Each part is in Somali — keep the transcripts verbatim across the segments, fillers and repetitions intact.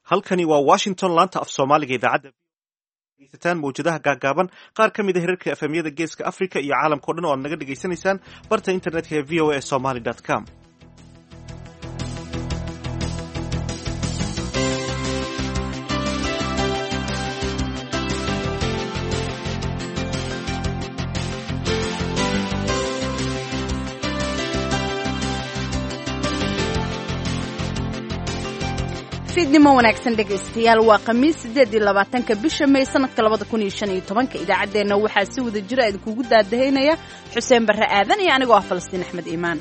halkani waa washington laanta af soomaaliga idaacadda dhegeysataan mawjadaha gaagaaban qaar ka mid a hirarka efemyada geeska africa iyo caalamkao dhan oo aad naga dhegaysanaysaan barta internetka ee v o a somaly com fiidnimo wanaagsan dhegaystayaal waa khamiis siddeed iyo labaatanka bisha May sanadka labada kun iyo shan iyo tobanka idaacadeena waxaa si wada jira idinkugu daadahaynaya Xuseen Barre Aadan iyo anigoo ah Falastiin Axmed Iimaan.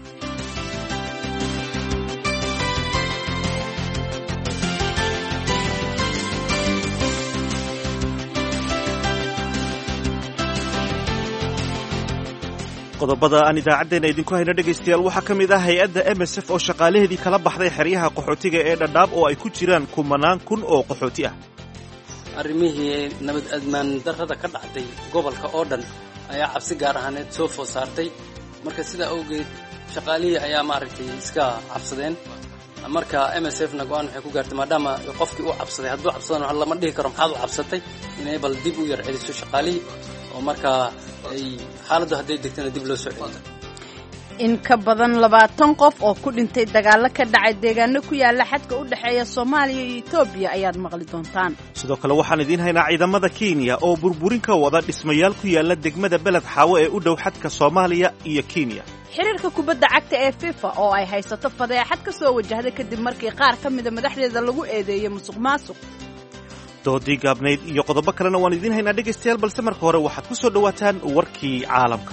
qodobada aan idaacadeena idinku hayno dhegaystayaal waxaa ka mid ah hay-adda M S F oo shaqaalaheedii kala baxday xeryaha qaxootiga ee Dhadhaab oo ay ku jiraan kumanaan kun oo qaxooti ah. arrimihii nabad admaan darrada ka dhacday gobolka oo dhan ayaa cabsi gaar ahaaneed soo food saartay marka sidaa awgeed shaqaalihii ayaa maaragtay iska cabsadeen marka M S F na go'aan waxay ku gaartay maadaama qofkii uu cabsaday hadduu cabsadana lama dhihi karo maxaad u cabsatay inay bal dib u yar celiso shaqaalihii oo marka ay xaaladdu hadday degtana dib loo soo celiyo. in ka badan labaatan qof oo ku dhintay dagaalo ka dhacay deegaano ku yaala xadka u dhexeeya Soomaaliya iyo Itoobiya ayaad maqli doontaan. sidoo kale waxaan idiin haynaa ciidamada Kenya oo burburin ka wada dhismayaal ku yaala degmada Beled Xaawo ee u dhow xadka Soomaaliya iyo Kenya. xiriirka kubadda cagta ee FIFA oo ay haysato fadeexad ka soo wajahday kadib markii qaar ka mid ah madaxdeeda lagu eedeeyay musuqmaasuq. doodii gaabnayd iyo qodobo kalena waan idiin haynaa dhegaystayaal balse marka hore waxaad ku soo dhawaataan warkii caalamka.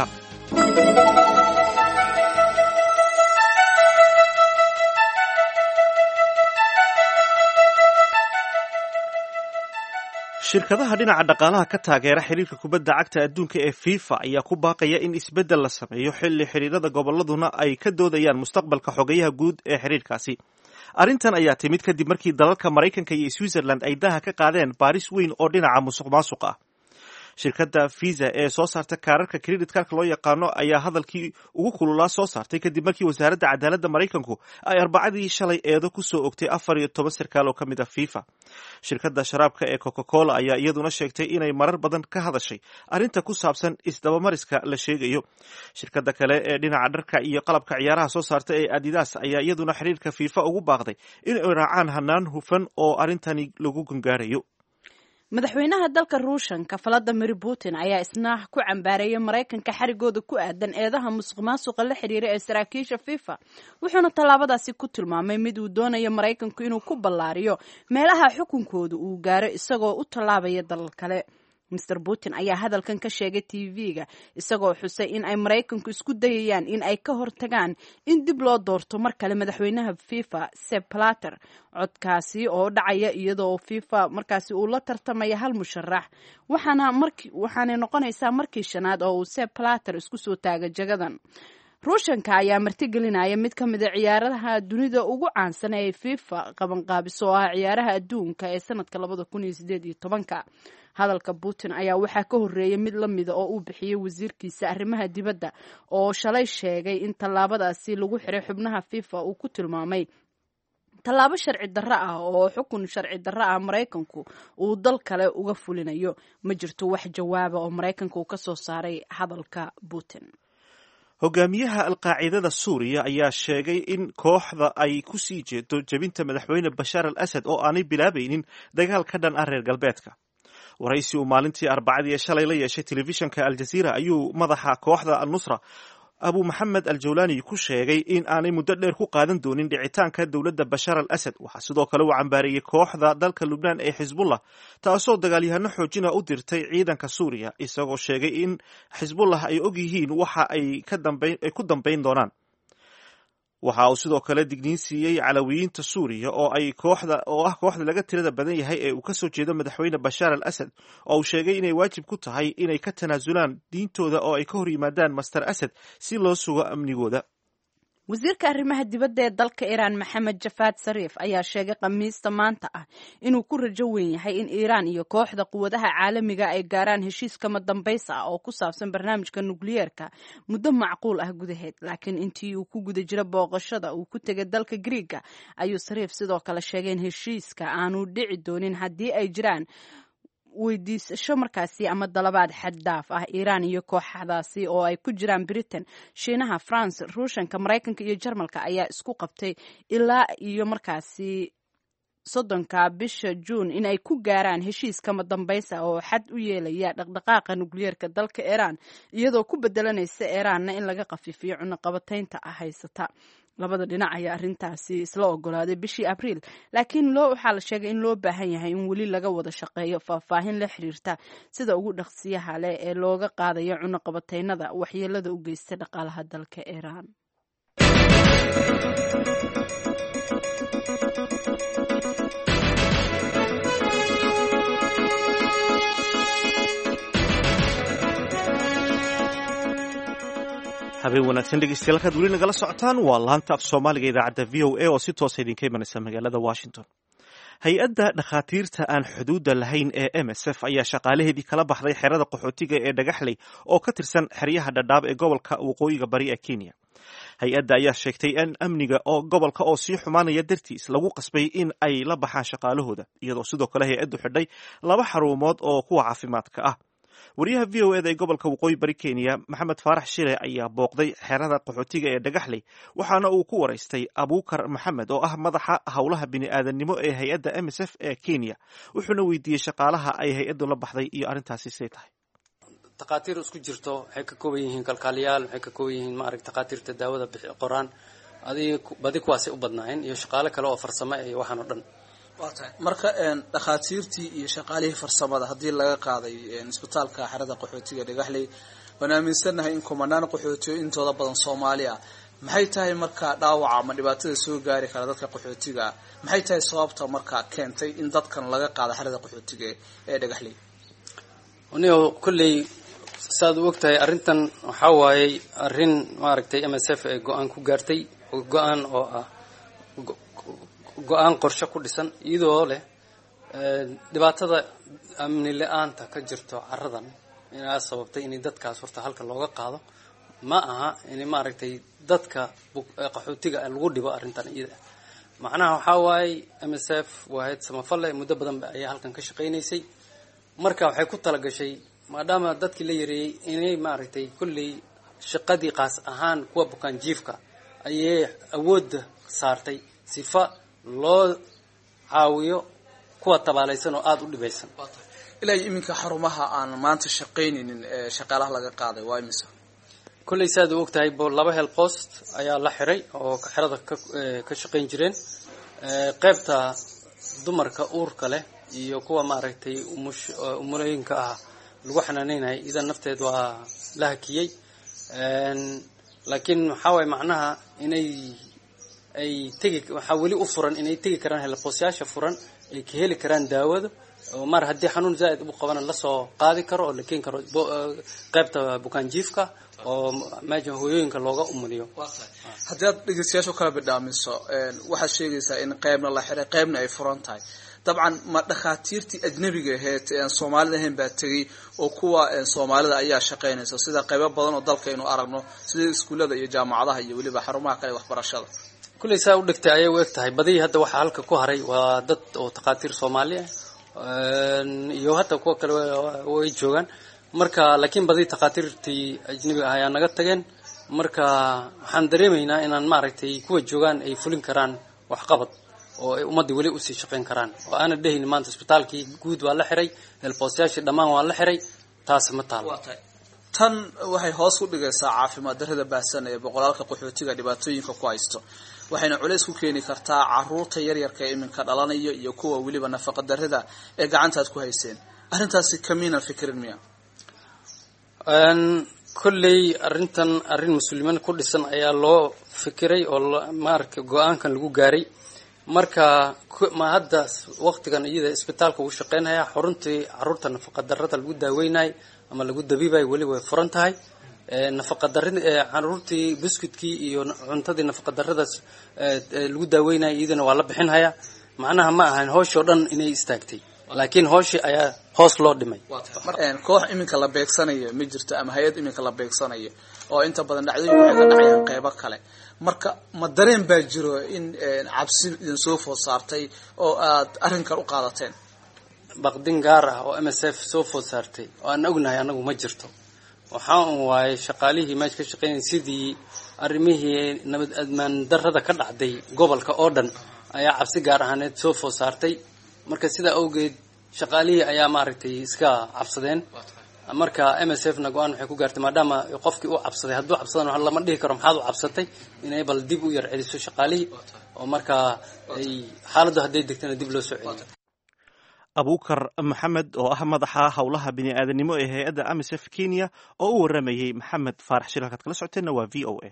shirkadaha dhinaca dhaqaalaha ka taageera xiriirka kubadda cagta adduunka ee FIFA ayaa ku baaqaya in isbeddel la sameeyo xilli xiriirada gobolladuna ay ka doodayaan mustaqbalka xogayaha guud ee xiriirkaasi. arrintan ayaa timid kadib markii dalalka Maraykanka iyo Switzerland ay daha ka qaadeen baaris weyn oo dhinaca musuqmaasuq ah. shirkadda Visa ee soo saarta kaararka credit cardka loo yaqaano ayaa hadalkii ugu kululaa soo saartay kadib markii wasaaradda cadaaladda Maraykanku ay arbacadii shalay eedo ku soo ogtay afar iyo toban sarkaal oo ka mid ah FIFA. shirkadda sharaabka ee Coca-Cola ayaa iyaduna sheegtay inay marar badan ka hadashay arrinta ku saabsan isdabamariska la sheegayo. shirkadda kale ee dhinaca dharka iyo qalabka ciyaaraha soo saarta ee Adidas ayaa iyaduna xiriirka FIFA ugu baaqday in ay raacaan hanaan hufan oo arrintani lagu gangaarayo. madaxweynaha dalka Ruushka Vladimir Putin ayaa isna ku cambaareeyay Maraykanka xarigooda ku aadan eedaha musuqmaasuqa la xiriira ee saraakiisha FIFA wuxuuna tallaabadaasi ku tilmaamay mid uu doonayo Maraykanku inuu ku ballaariyo meelaha xukunkooda uu gaaro isagoo u tallaabaya dalal kale. mister Putin ayaa hadalkan ka sheegay T V-ga isagoo xusay in ay Maraykanku isku dayayaan in ay ka hortagaan in dib loo doorto mar kale madaxweynaha FIFA Sepp Blatter codkaasi oo dhacaya iyadoo FIFA markaasi uu la tartamaya hal musharax waxaana markii waxaana noqonaysaa markii shanaad oo uu Sepp Blatter isku soo taaga jagadan. Ruushka ayaa martigelinaya mid ka mid ah ciyaaraha dunida ugu caansan ee FIFA qabanqaabiso ah ciyaaraha adduunka ee sanadka labada kun iyo siddeed iyo tobanka. hadalka Putin ayaa waxaa ka horeeyay mid la mid ah oo uu bixiyay wasiirkiisa arrimaha dibadda oo shalay sheegay in tallaabadaasi lagu xiray xubnaha FIFA uu ku tilmaamay tallaabo sharci darro ah oo xukun sharci darro ah Maraykanku uu dal kale uga fulinayo. ma jirto wax jawaaba oo Maraykanku ka soo saaray hadalka Putin. hogaamiyaha alqaacidada Suuriya ayaa sheegay in kooxda ay ku sii jeedo jebinta madaxweyne Bashar al-Assad oo aanay bilaabaynin dagaal ka dhan ah reer galbeedka. waraysi uu maalintii arbacadii shalay la yeeshay telefishanka Al Jazeera ayuu madaxa kooxda Al-Nusra Abu Mohammed Al-Jawlani ku sheegay in aanay muddo dheer ku qaadan doonin dhicitaanka dowladda Bashar al-Assad. waxaa sidoo kale uu cambaareeyay kooxda dalka Lubnaan ee Xisbullah taasoo dagaalyahano xoojina u dirtay ciidanka Suuriya isagoo sheegay in Xisbullah ay og yihiin waxa ay ka dambeyn ay ku dambeyn doonaan. waxa uu sidoo kale digniin siiyey calawiyiinta Suuriya oo ay kooxda oo ah kooxda laga tirada badan yahay ee uu ka soo jeedo madaxweyne Bashar al-Assad oo uu sheegay inay waajib ku tahay inay ka tanaasulaan diintooda oo ay ka hor yimaadaan Master Assad si loo sugo amnigooda. wasiirka arrimaha dibadda ee dalka Iiraan Maxamed Jafaad Sariif ayaa sheegay Khamiista maanta ah inuu ku rajo weyn yahay in Iiraan iyo kooxda quwadaha caalamiga ay gaaraan heshiis kama dambays ah oo ku saabsan barnaamijka nukliyeerka muddo macquul ah gudaheed. Laakiin intii uu ku guda jira booqashada uu ku tegay dalka Greega ayuu Sariif sidoo kale sheegay in heshiiska aanu dhici doonin haddii ay jiraan weydiisasho markaasi ama dalabaad xad dhaaf ah. Iiraan iyo kooxdaasi oo ay ku jiraan Britain, Shiinaha, France, Ruushka, Mareykanka iyo Jarmalka ayaa isku qabtay ilaa iyo markaasi soddonka bisha Juun in ay ku gaaraan heshiis kama dambaysa oo xad u yeelaya dhaqdhaqaaqa nukliyeerka dalka Iiraan, iyadoo ku bedelanaysa Iiraanna in laga qafiifiyo cunaqabataynta haysata. labada dhinac ayaa arrintaasi isla ogolaaday bishii Abriil, laakiin loo waxaa la sheegay in loo baahan yahay in weli laga wada shaqeeyo faahfaahin la xiriirta sida ugu dhaqsiyaha leh ee looga qaadayo cunaqabataynada waxyeelada u geysta dhaqaalaha dalka Iiraan. habeen wanaagsan dhegeystayaal halkaad weli nagala socotaan waa laanta af soomaaliga idaacadda v o a oo si toosa idinka imanaysa magaalada Washington. hay-adda dhakhaatiirta aan xuduudda lahayn ee M S F ayaa shaqaalaheedii kala baxday xerada qaxootiga ee Dhagaxley oo ka tirsan xeryaha Dhadhaab ee gobolka waqooyiga bari ee Kenya. hay-adda ayaa sheegtay in amniga oo gobolka oo sii xumaanaya dartiis lagu qasbay in ay la baxaan shaqaalahooda, iyadoo sidoo kale hay-addu xidhay laba xarumood oo kuwa caafimaadka ah. wariyaha v o eda ee gobolka waqooyi bari Kenya Maxamed Faarax Shire ayaa booqday xerada qaxootiga ee Dhagaxley, waxaana uu ku waraystay Abuukar Maxamed oo ah madaxa howlaha bini'aadanimo ee hay-adda M S F ee Kenya, wuxuuna weydiiyey shaqaalaha ay hay-addu la baxday iyo arrintaasi say tahay. takhaatiir isku jirto waxay ka kooban yihiin kalkaaliyaal, waxay ka kooban yihiin maaragtay takhaatiirta daawada bixi qoraan, adiga badi kuwaasay u badnaayeen iyo shaqaale kale oo farsamo iyo waxaan oo dhan. marka dhakhaatiirtii iyo shaqaalihii farsamada haddii laga qaaday isbitaalka xerada qaxootiga Dhagaxley, waan aaminsanahay in kumanaan qaxootiyo intooda badan Soomaali ah. maxay tahay marka dhaawaca ama dhibaatada soo gaari kara dadka qaxootiga? maxay tahay sababta marka keentay in dadkan laga qaado xerada qaxootiga ee Dhagaxley? aniga kulley saad u ogtahay arrintan waxa waayay arrin maaragtay M S F ee go'aan ku gaartay, go'aan oo ah go-aan qorshe ku dhisan iyadoo leh dhibaatada amni la-aanta ka jirto caradan inaa sababtay in dadkaas horta halka looga qaado. ma aha in maaragtay dadka qaxootiga lagu dhibo arrintan iyada. macnaha waxaa waaye M S F waahayd samafalle muddo badan ayaa halkan ka shaqaynaysay, marka waxay ku talagashay maadaama dadkii la yareeyey inay maaragtay kulley shaqadii qaas ahaan kuwa bukaan jiifka ayay awoodda saartay sifa loo caawiyo kuwa tabaalaysan oo aad u dhibaysan. ilaa iminka xarumaha aan maanta shaqaynaynin ee shaqaalaha laga qaaday waa imisa? kulley saad u ogtahay laba hel post ayaa la xiray oo xerada ka shaqayn jireen. qaybta dumarka uurka leh iyo kuwa maaragtay umulooyinka ah lagu xanaaneynayo ida nafteed waa la hakiyey. laakiin waxaa waay macnaha inay ay tegi waxaa weli u furan inay tegi karaan helpoosyaasha furan ay ka heli karaan daawada oo mar haddii xanuun zaa'id u qabana lasoo qaadi karo oo la keeni karo qaybta bukaan jiifka oo meesha hooyooyinka looga umuliyo. haddii aad dhegeystayaasha kala bidhaamiso waxaad sheegaysaa in qaybna la xiray qaybna ay furan tahay. dabcan ma dhakhaatiirtii ajnabiga ahayd aan Soomaalida ahayn baa tegay oo kuwa Soomaalida ayaa shaqaynaysa sida qaybo badan oo dalka aynu aragno sida iskuulada iyo jaamacadaha iyo waliba xarumaha kale waxbarashada? kulley saa u dhigtay ayay u egtahay badii hadda waxaa halka ku haray waa dad oo takhaatiir Soomaali ah iyo hatta kuwa kale way joogaan. marka laakiin badii takhaatiirtii ajnabiga ayaa naga tageen. marka waxaan dareemaynaa inaan maaragtay kuwa joogaan ay fulin karaan waxqabad oo ay ummadii weli u sii shaqayn karaan oo aana dhahin maanta isbitaalkii guud waa la xiray, helpoosyaashii dhammaan waa la xiray, taas ma taalo. tan waxay hoos u dhigaysaa caafimaad darrada baahsan ee boqolaalka qaxootiga dhibaatooyinka ku haysto, waxayna culays ku keeni kartaa caruurta yaryarka ee iminka dhalanayo iyo kuwa weliba nafaqa darrada ee gacantaad ku hayseen. arrintaasi kamiina fikirin miya? kulley arrintan arrin muslimiin ku dhisan ayaa loo fikiray oo maaragtay go-aankan lagu gaaray. marka ma hadda waqtigan iyada isbitaalka uu shaqeynaya xaruntii caruurta nafaqa darrada lagu daaweynay ama lagu dabiibay weli way furan tahay. nafaqa darrada caruurtii buskudkii iyo cuntadii nafaqa darradaas lagu daaweynaya iyadana waa la bixinhayaa macnaha ma ahan hooshoo dhan inay istaagtay laakiin hooshii ayaa hoos loo dhimay. koox iminka la beegsanayo ma jirto ama hay-ad iminka la beegsanayo oo inta badan dhacdooyinku waxay ka dhacayaan qeybo kale marka ma dareen baa jiro in cabsi idin soo food saartay oo aad arrinkan u qaadateen? baqdin gaar ah oo M S F soo food saartay oo aan ognahay anagu ma jirto. waxaan waayay shaqaalihii meesha ka shaqeynayay sidii arrimihii nabad admaan darrada ka dhacday gobolka oo dhan ayaa cabsi gaar ahaaneed soo food saartay marka sidaa awgeed shaqaalihii ayaa maaragtay iska cabsadeen marka M S F na go-aan waxay ku gaartay maadaama qofkii uu cabsaday hadduu cabsadana lama dhihi karo maxaad u cabsatay inay bal dib u yar celiso shaqaalihii oo marka ay xaaladdu hadday degtana dib loo soo celiyo. abuukar maxamed oo ah madaxa howlaha bini'aadanimo ee hay-adda M S F Kenya oo u waramayey maxamed faarax shil halkaad kala socoteenna waa V O A.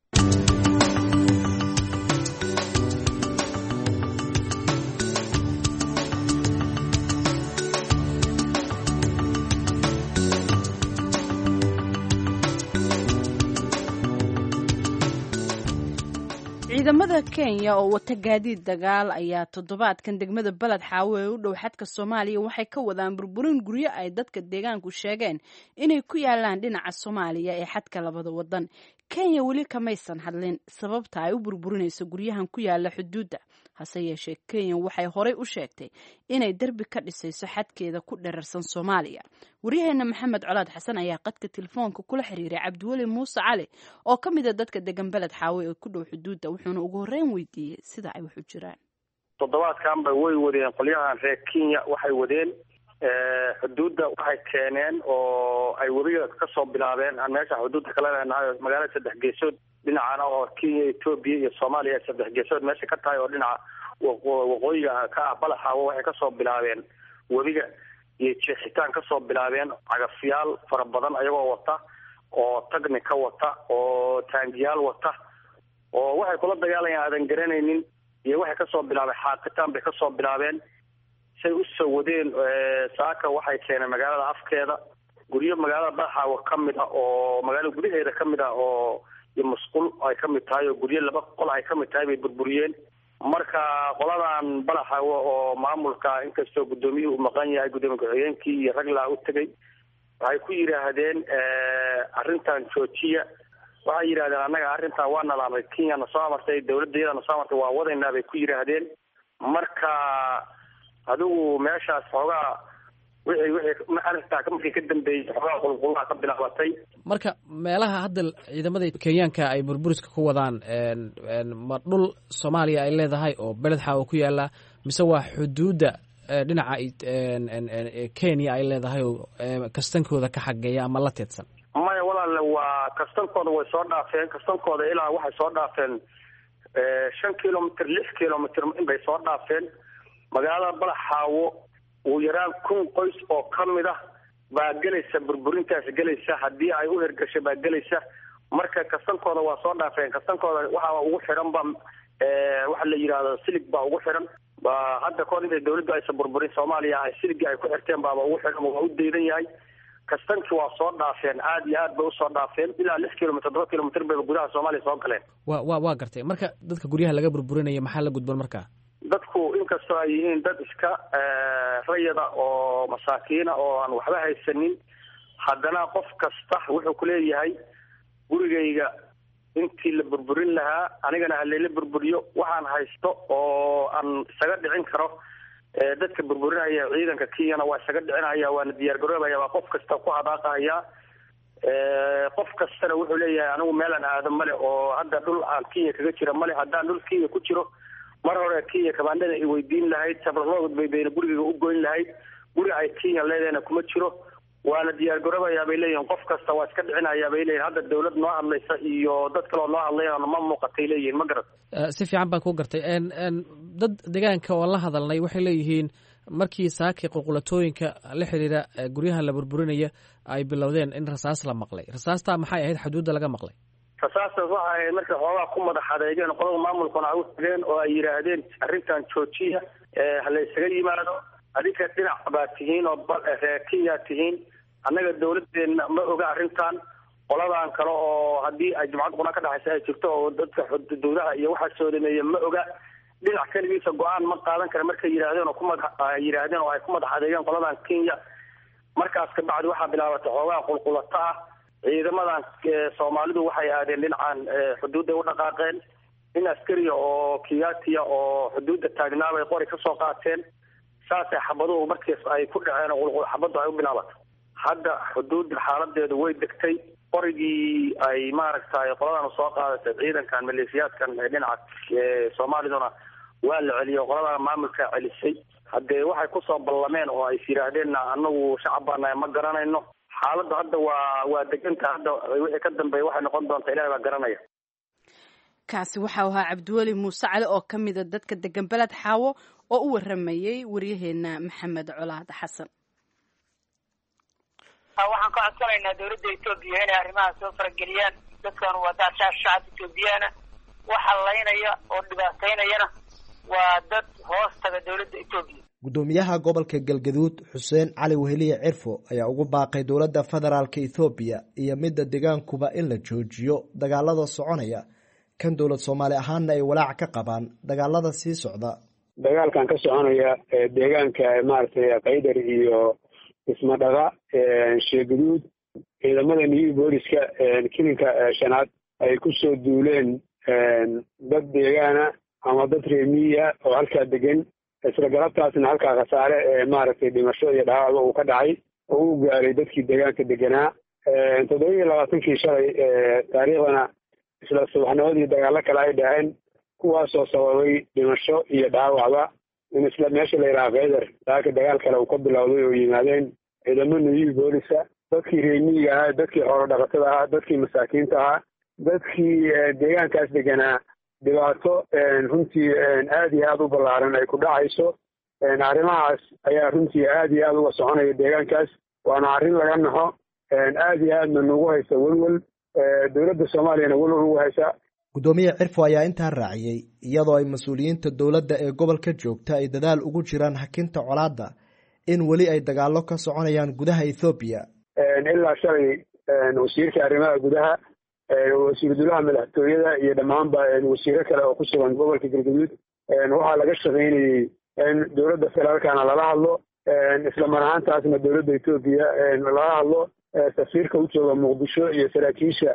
ciidamada Kenya oo wata gaadiid dagaal ayaa toddobaadkan degmada Balad Xaawo ee u dhow xadka Soomaaliya waxay ka wadaan burburin guryo ay dadka deegaanku sheegeen inay ku yaalaan dhinaca Soomaaliya ee xadka labada wadan. Kenya weli kamaysan hadlin sababta ay u burburinayso guryahan ku yaala xuduudda. hase yeeshee Kenya waxay horey u sheegtay inay darbi ka dhisayso xadkeeda ku dherarsan Soomaaliya. Wariyaheena Maxamed Colaad Xasan ayaa qadka telefoonka kula xiriiray Cabdiweli Muuse Cali oo ka mid ah dadka degan Balad Xaawo ee ku dhow xuduudda wuxuuna ugu horreyn weydiiyey sida ay wax u jiraan. toddobaadkan bay way wadeen qolyahan reer Kenya waxay wadeen xuduudda waxay keeneen oo ay wadiga ka soo bilaabeen aan meesha xuduudda kala leenahay magaalada saddex geesood dhinacana oo Kenya, Ethiopia iyo Soomaaliya saddex geesood meesha ka tahay oo dhinaca waqooyiga ka ah Balad Xaawo waxay ka soo bilaabeen wadiga iyo jeexitaan ka soo bilaabeen cagafyaal fara badan ayagoo wata oo tagni ka wata oo taangiyaal wata oo waxay kula dagaalayaan aadan garanaynin iyo waxay ka soo bilaabeen xaaqitaan bay ka soo bilaabeen say u soo wadeen saaka waxay keeneen magaalada afkeeda guryo magaalada Balad Xaawo ka mid ah oo magaalada gudaheeda ka mid ah oo iyo masquul ay ka mid tahay oo guryo laba qol ay ka mid tahay bay burburiyeen. marka qoladan Balad Xaawo oo maamulka inkastoo gudoomiyuhu u maqan yahay gudoomiye ku-xigeenkii iyo rag la u tagay waxay ku yiraahdeen arrintan joojiya waxay yiraahdeen annaga arrintan waa nalaamay Kenya na soo amartay dawladdeeda na soo amartay waa wadaynaa bay ku yiraahdeen. marka adigu meeshaas xoogaa wixii wixii arrintaa markii ka dambeeyay xoogaa qulqulaha ka bilaabatay. marka meelaha hadda ciidamada Kenyaanka ay burburiska ku wadaan ma dhul Soomaaliya ay leedahay oo Balad Xaawo ku yaala mise waa xuduudda dhinaca Kenya ay leedahay oo kastankooda ka xageeya ama la teedsan? maya walaal waa kastankooda way soo dhaafeen kastankooda ilaa waxay soo dhaafeen shan kilomitr lix kilomitr inbay soo dhaafeen. magaalada Balad Xaawo uu yaraan kun qoys oo ka mid ah baa gelaysa burburintaas gelaysa haddii ay u hergasho baa gelaysa. marka kastankooda waa soo dhaafeen kastankooda waxaa ugu xiran ba waxa la yiraahdo silig baa ugu xiran ba hadda koon inay dawladdu aysan burburin Soomaaliya ay silig ay ku xirteen baaba ugu xiran waa u deedan yahay. kastanki waa soo dhaafeen aad iyo aad bay u soo dhaafeen ilaa lix kilomitr todoba kilomitr bay gudaha Soomaaliya soo galeen. waa waa waa gartay. marka dadka guryaha laga burburinayo maxaa la gudban markaa? dadku inkastoo ay yihiin dad iska rayada oo masaakiina oo aan waxba haysanin haddana qof kasta wuxuu ku leeyahay gurigayga intii la burburin lahaa anigana haleela burburiyo waxaan haysto oo aan isaga dhicin karo dadka burburinaya ciidanka Kenya waa isaga dhicinaya waana diyaar garoobaya waa qof kasta ku hadaaqaya qof kastana wuxuu leeyahay anigu meel aan aadan male oo hadda dhul aan Kenya kaga jira male haddaan dhul Kenya ku jiro mar hore Kenya kabaandada ay weydiin lahayd sabrlood bay bayna guriga u goyn lahayd guri ay Kenya leedahay kuma jiro waana diyaar garoobaya bay leeyihiin qof kasta waa iska dhicinaya bay leeyihiin hadda dawlad noo hadlaysa iyo dad kale oo noo hadlayana ma muuqatay leeyihiin ma garat si fiican baan ku gartay dad deegaanka oo la hadalnay waxay leeyihiin markii saaki qulqulatooyinka la xiriira guryaha la burburinaya ay bilowdeen in rasaas la maqlay. rasaasta maxay ahayd xuduudda laga maqlay? rasaasta waxa ay markii xoogaa ku madax adeegeen qolada maamulkana ay u tageen oo ay yiraahdeen arrintan joojiya hala isaga yimaado adinka dhinac baa tihiin oo reer Kenya tihiin annaga dawladdeena ma oga arrintan qoladan kale oo haddii ay jumcad quna ka dhaxaysa ay jirto oo dadka xuduudaha iyo waxa soo dhameeya ma oga dhinac kaligiisa go-aan ma qaadan kara markay yidhaahdeen oo ku madax yidhaahdeen oo ay ku madax adeegeen qoladan Kenya markaas ka bacdi waxaa bilaabatay xoogaa qulqulata ah ciidamadan Soomaalidu waxay aadeen dhinacan xuduudda u dhaqaaqeen in askari oo kiyaatiya oo xuduudda taagnaa bay qori ka soo qaateen saasay xabaduhu markiis ay ku dhaceen oo qulqul xabadu ay u bilaabatay hadda xuduudda xaaladeedu way degtay qorigii ay maaragtay qoladan soo qaadatay ciidankan maleeshiyaadkan dhinaca Soomaaliduna waa la celiyo qoladan maamulka celisay haddee waxay ku soo ballameen oo ay yiraahdeen anagu shacabana ma garanayno xaaladda hadda waa waa deganta hadda wixii ka dambeeyay waxay noqon doontaa ilaahay baa garanaya kaasi waxa uu ahaa Cabdiweli Muuse Cali oo ka mid ah dadka degan Balad Xaawo oo u waramayay wariyaheena Maxamed Colaad Xasan waxaan ka codsanaynaa dawladda Itoobiya inay arrimaha soo farageliyaan dadkan waa dad shacab Itoobiyana waxa laynaya oo dhibaateynayana waa dad hoos taga dawladda Itoobiya gudoomiyaha gobolka Galgaduud Xuseen Cali Weheliye Cirfo ayaa ugu baaqay dawladda federaalka Itoobiya iyo midda deegaankuba in la joojiyo dagaalada soconaya kan dawlad Soomaali ahaanna ay walaac ka qabaan dagaalada sii socda dagaalkan ka soconaya deegaanka maartay Qaydar iyo ismadhaga sheegaduud ciidamada new booliska kilinka shanaad ay ku soo duuleen dad deegaana ama dad reemiya oo halkaa degan isla galabtaasna halkaa khasaare ee maaragtay dhimasho iyo dhaawac uu ka dhacay oo uu gaaray dadkii deegaanka deganaa toddoba iyo labaatankii shalay taariikhdana isla subaxnimadii dagaalo kale ay dhaceen kuwaasoo sababay dhimasho iyo dhaawacba in isla meesha la yidhaha Qaydar laakiin dagaal kale uu ka bilowday oo yimaadeen ciidamada new booliska dadkii reemiga ahaa dadkii xoolo dhaqatada ahaa dadkii masaakiinta ahaa dadkii deegaankaas deganaa dhibaato runtii aad iyo aad u ballaaran ay ku dhacayso arrimahaas ayaa runtii aad iyo aad uga soconaya deegaankaas waana arrin laga naxo aad iyo aadna nagu haysa welwel dowladda Soomaaliyana welwel ugu haysa gudoomiye Cirfo ayaa intaa raaciyay iyadoo ay mas'uuliyiinta dawladda ee gobolka joogta ay dadaal ugu jiraan hakinta colaadda in weli ay dagaalo ka soconayaan gudaha Ethiopia ilaa shalay wasiirka arrimaha gudaha wasiir dowlaha madaxtooyada iyo dhamaanba wasiiro kale oo ku sugan gobolka Galgaduud waxaa laga shaqeynayay in dowladda federaalkana lala hadlo isla mar ahaantaasna dowladda Ethiopia lala hadlo safiirka u jooga Muqdisho iyo saraakiisha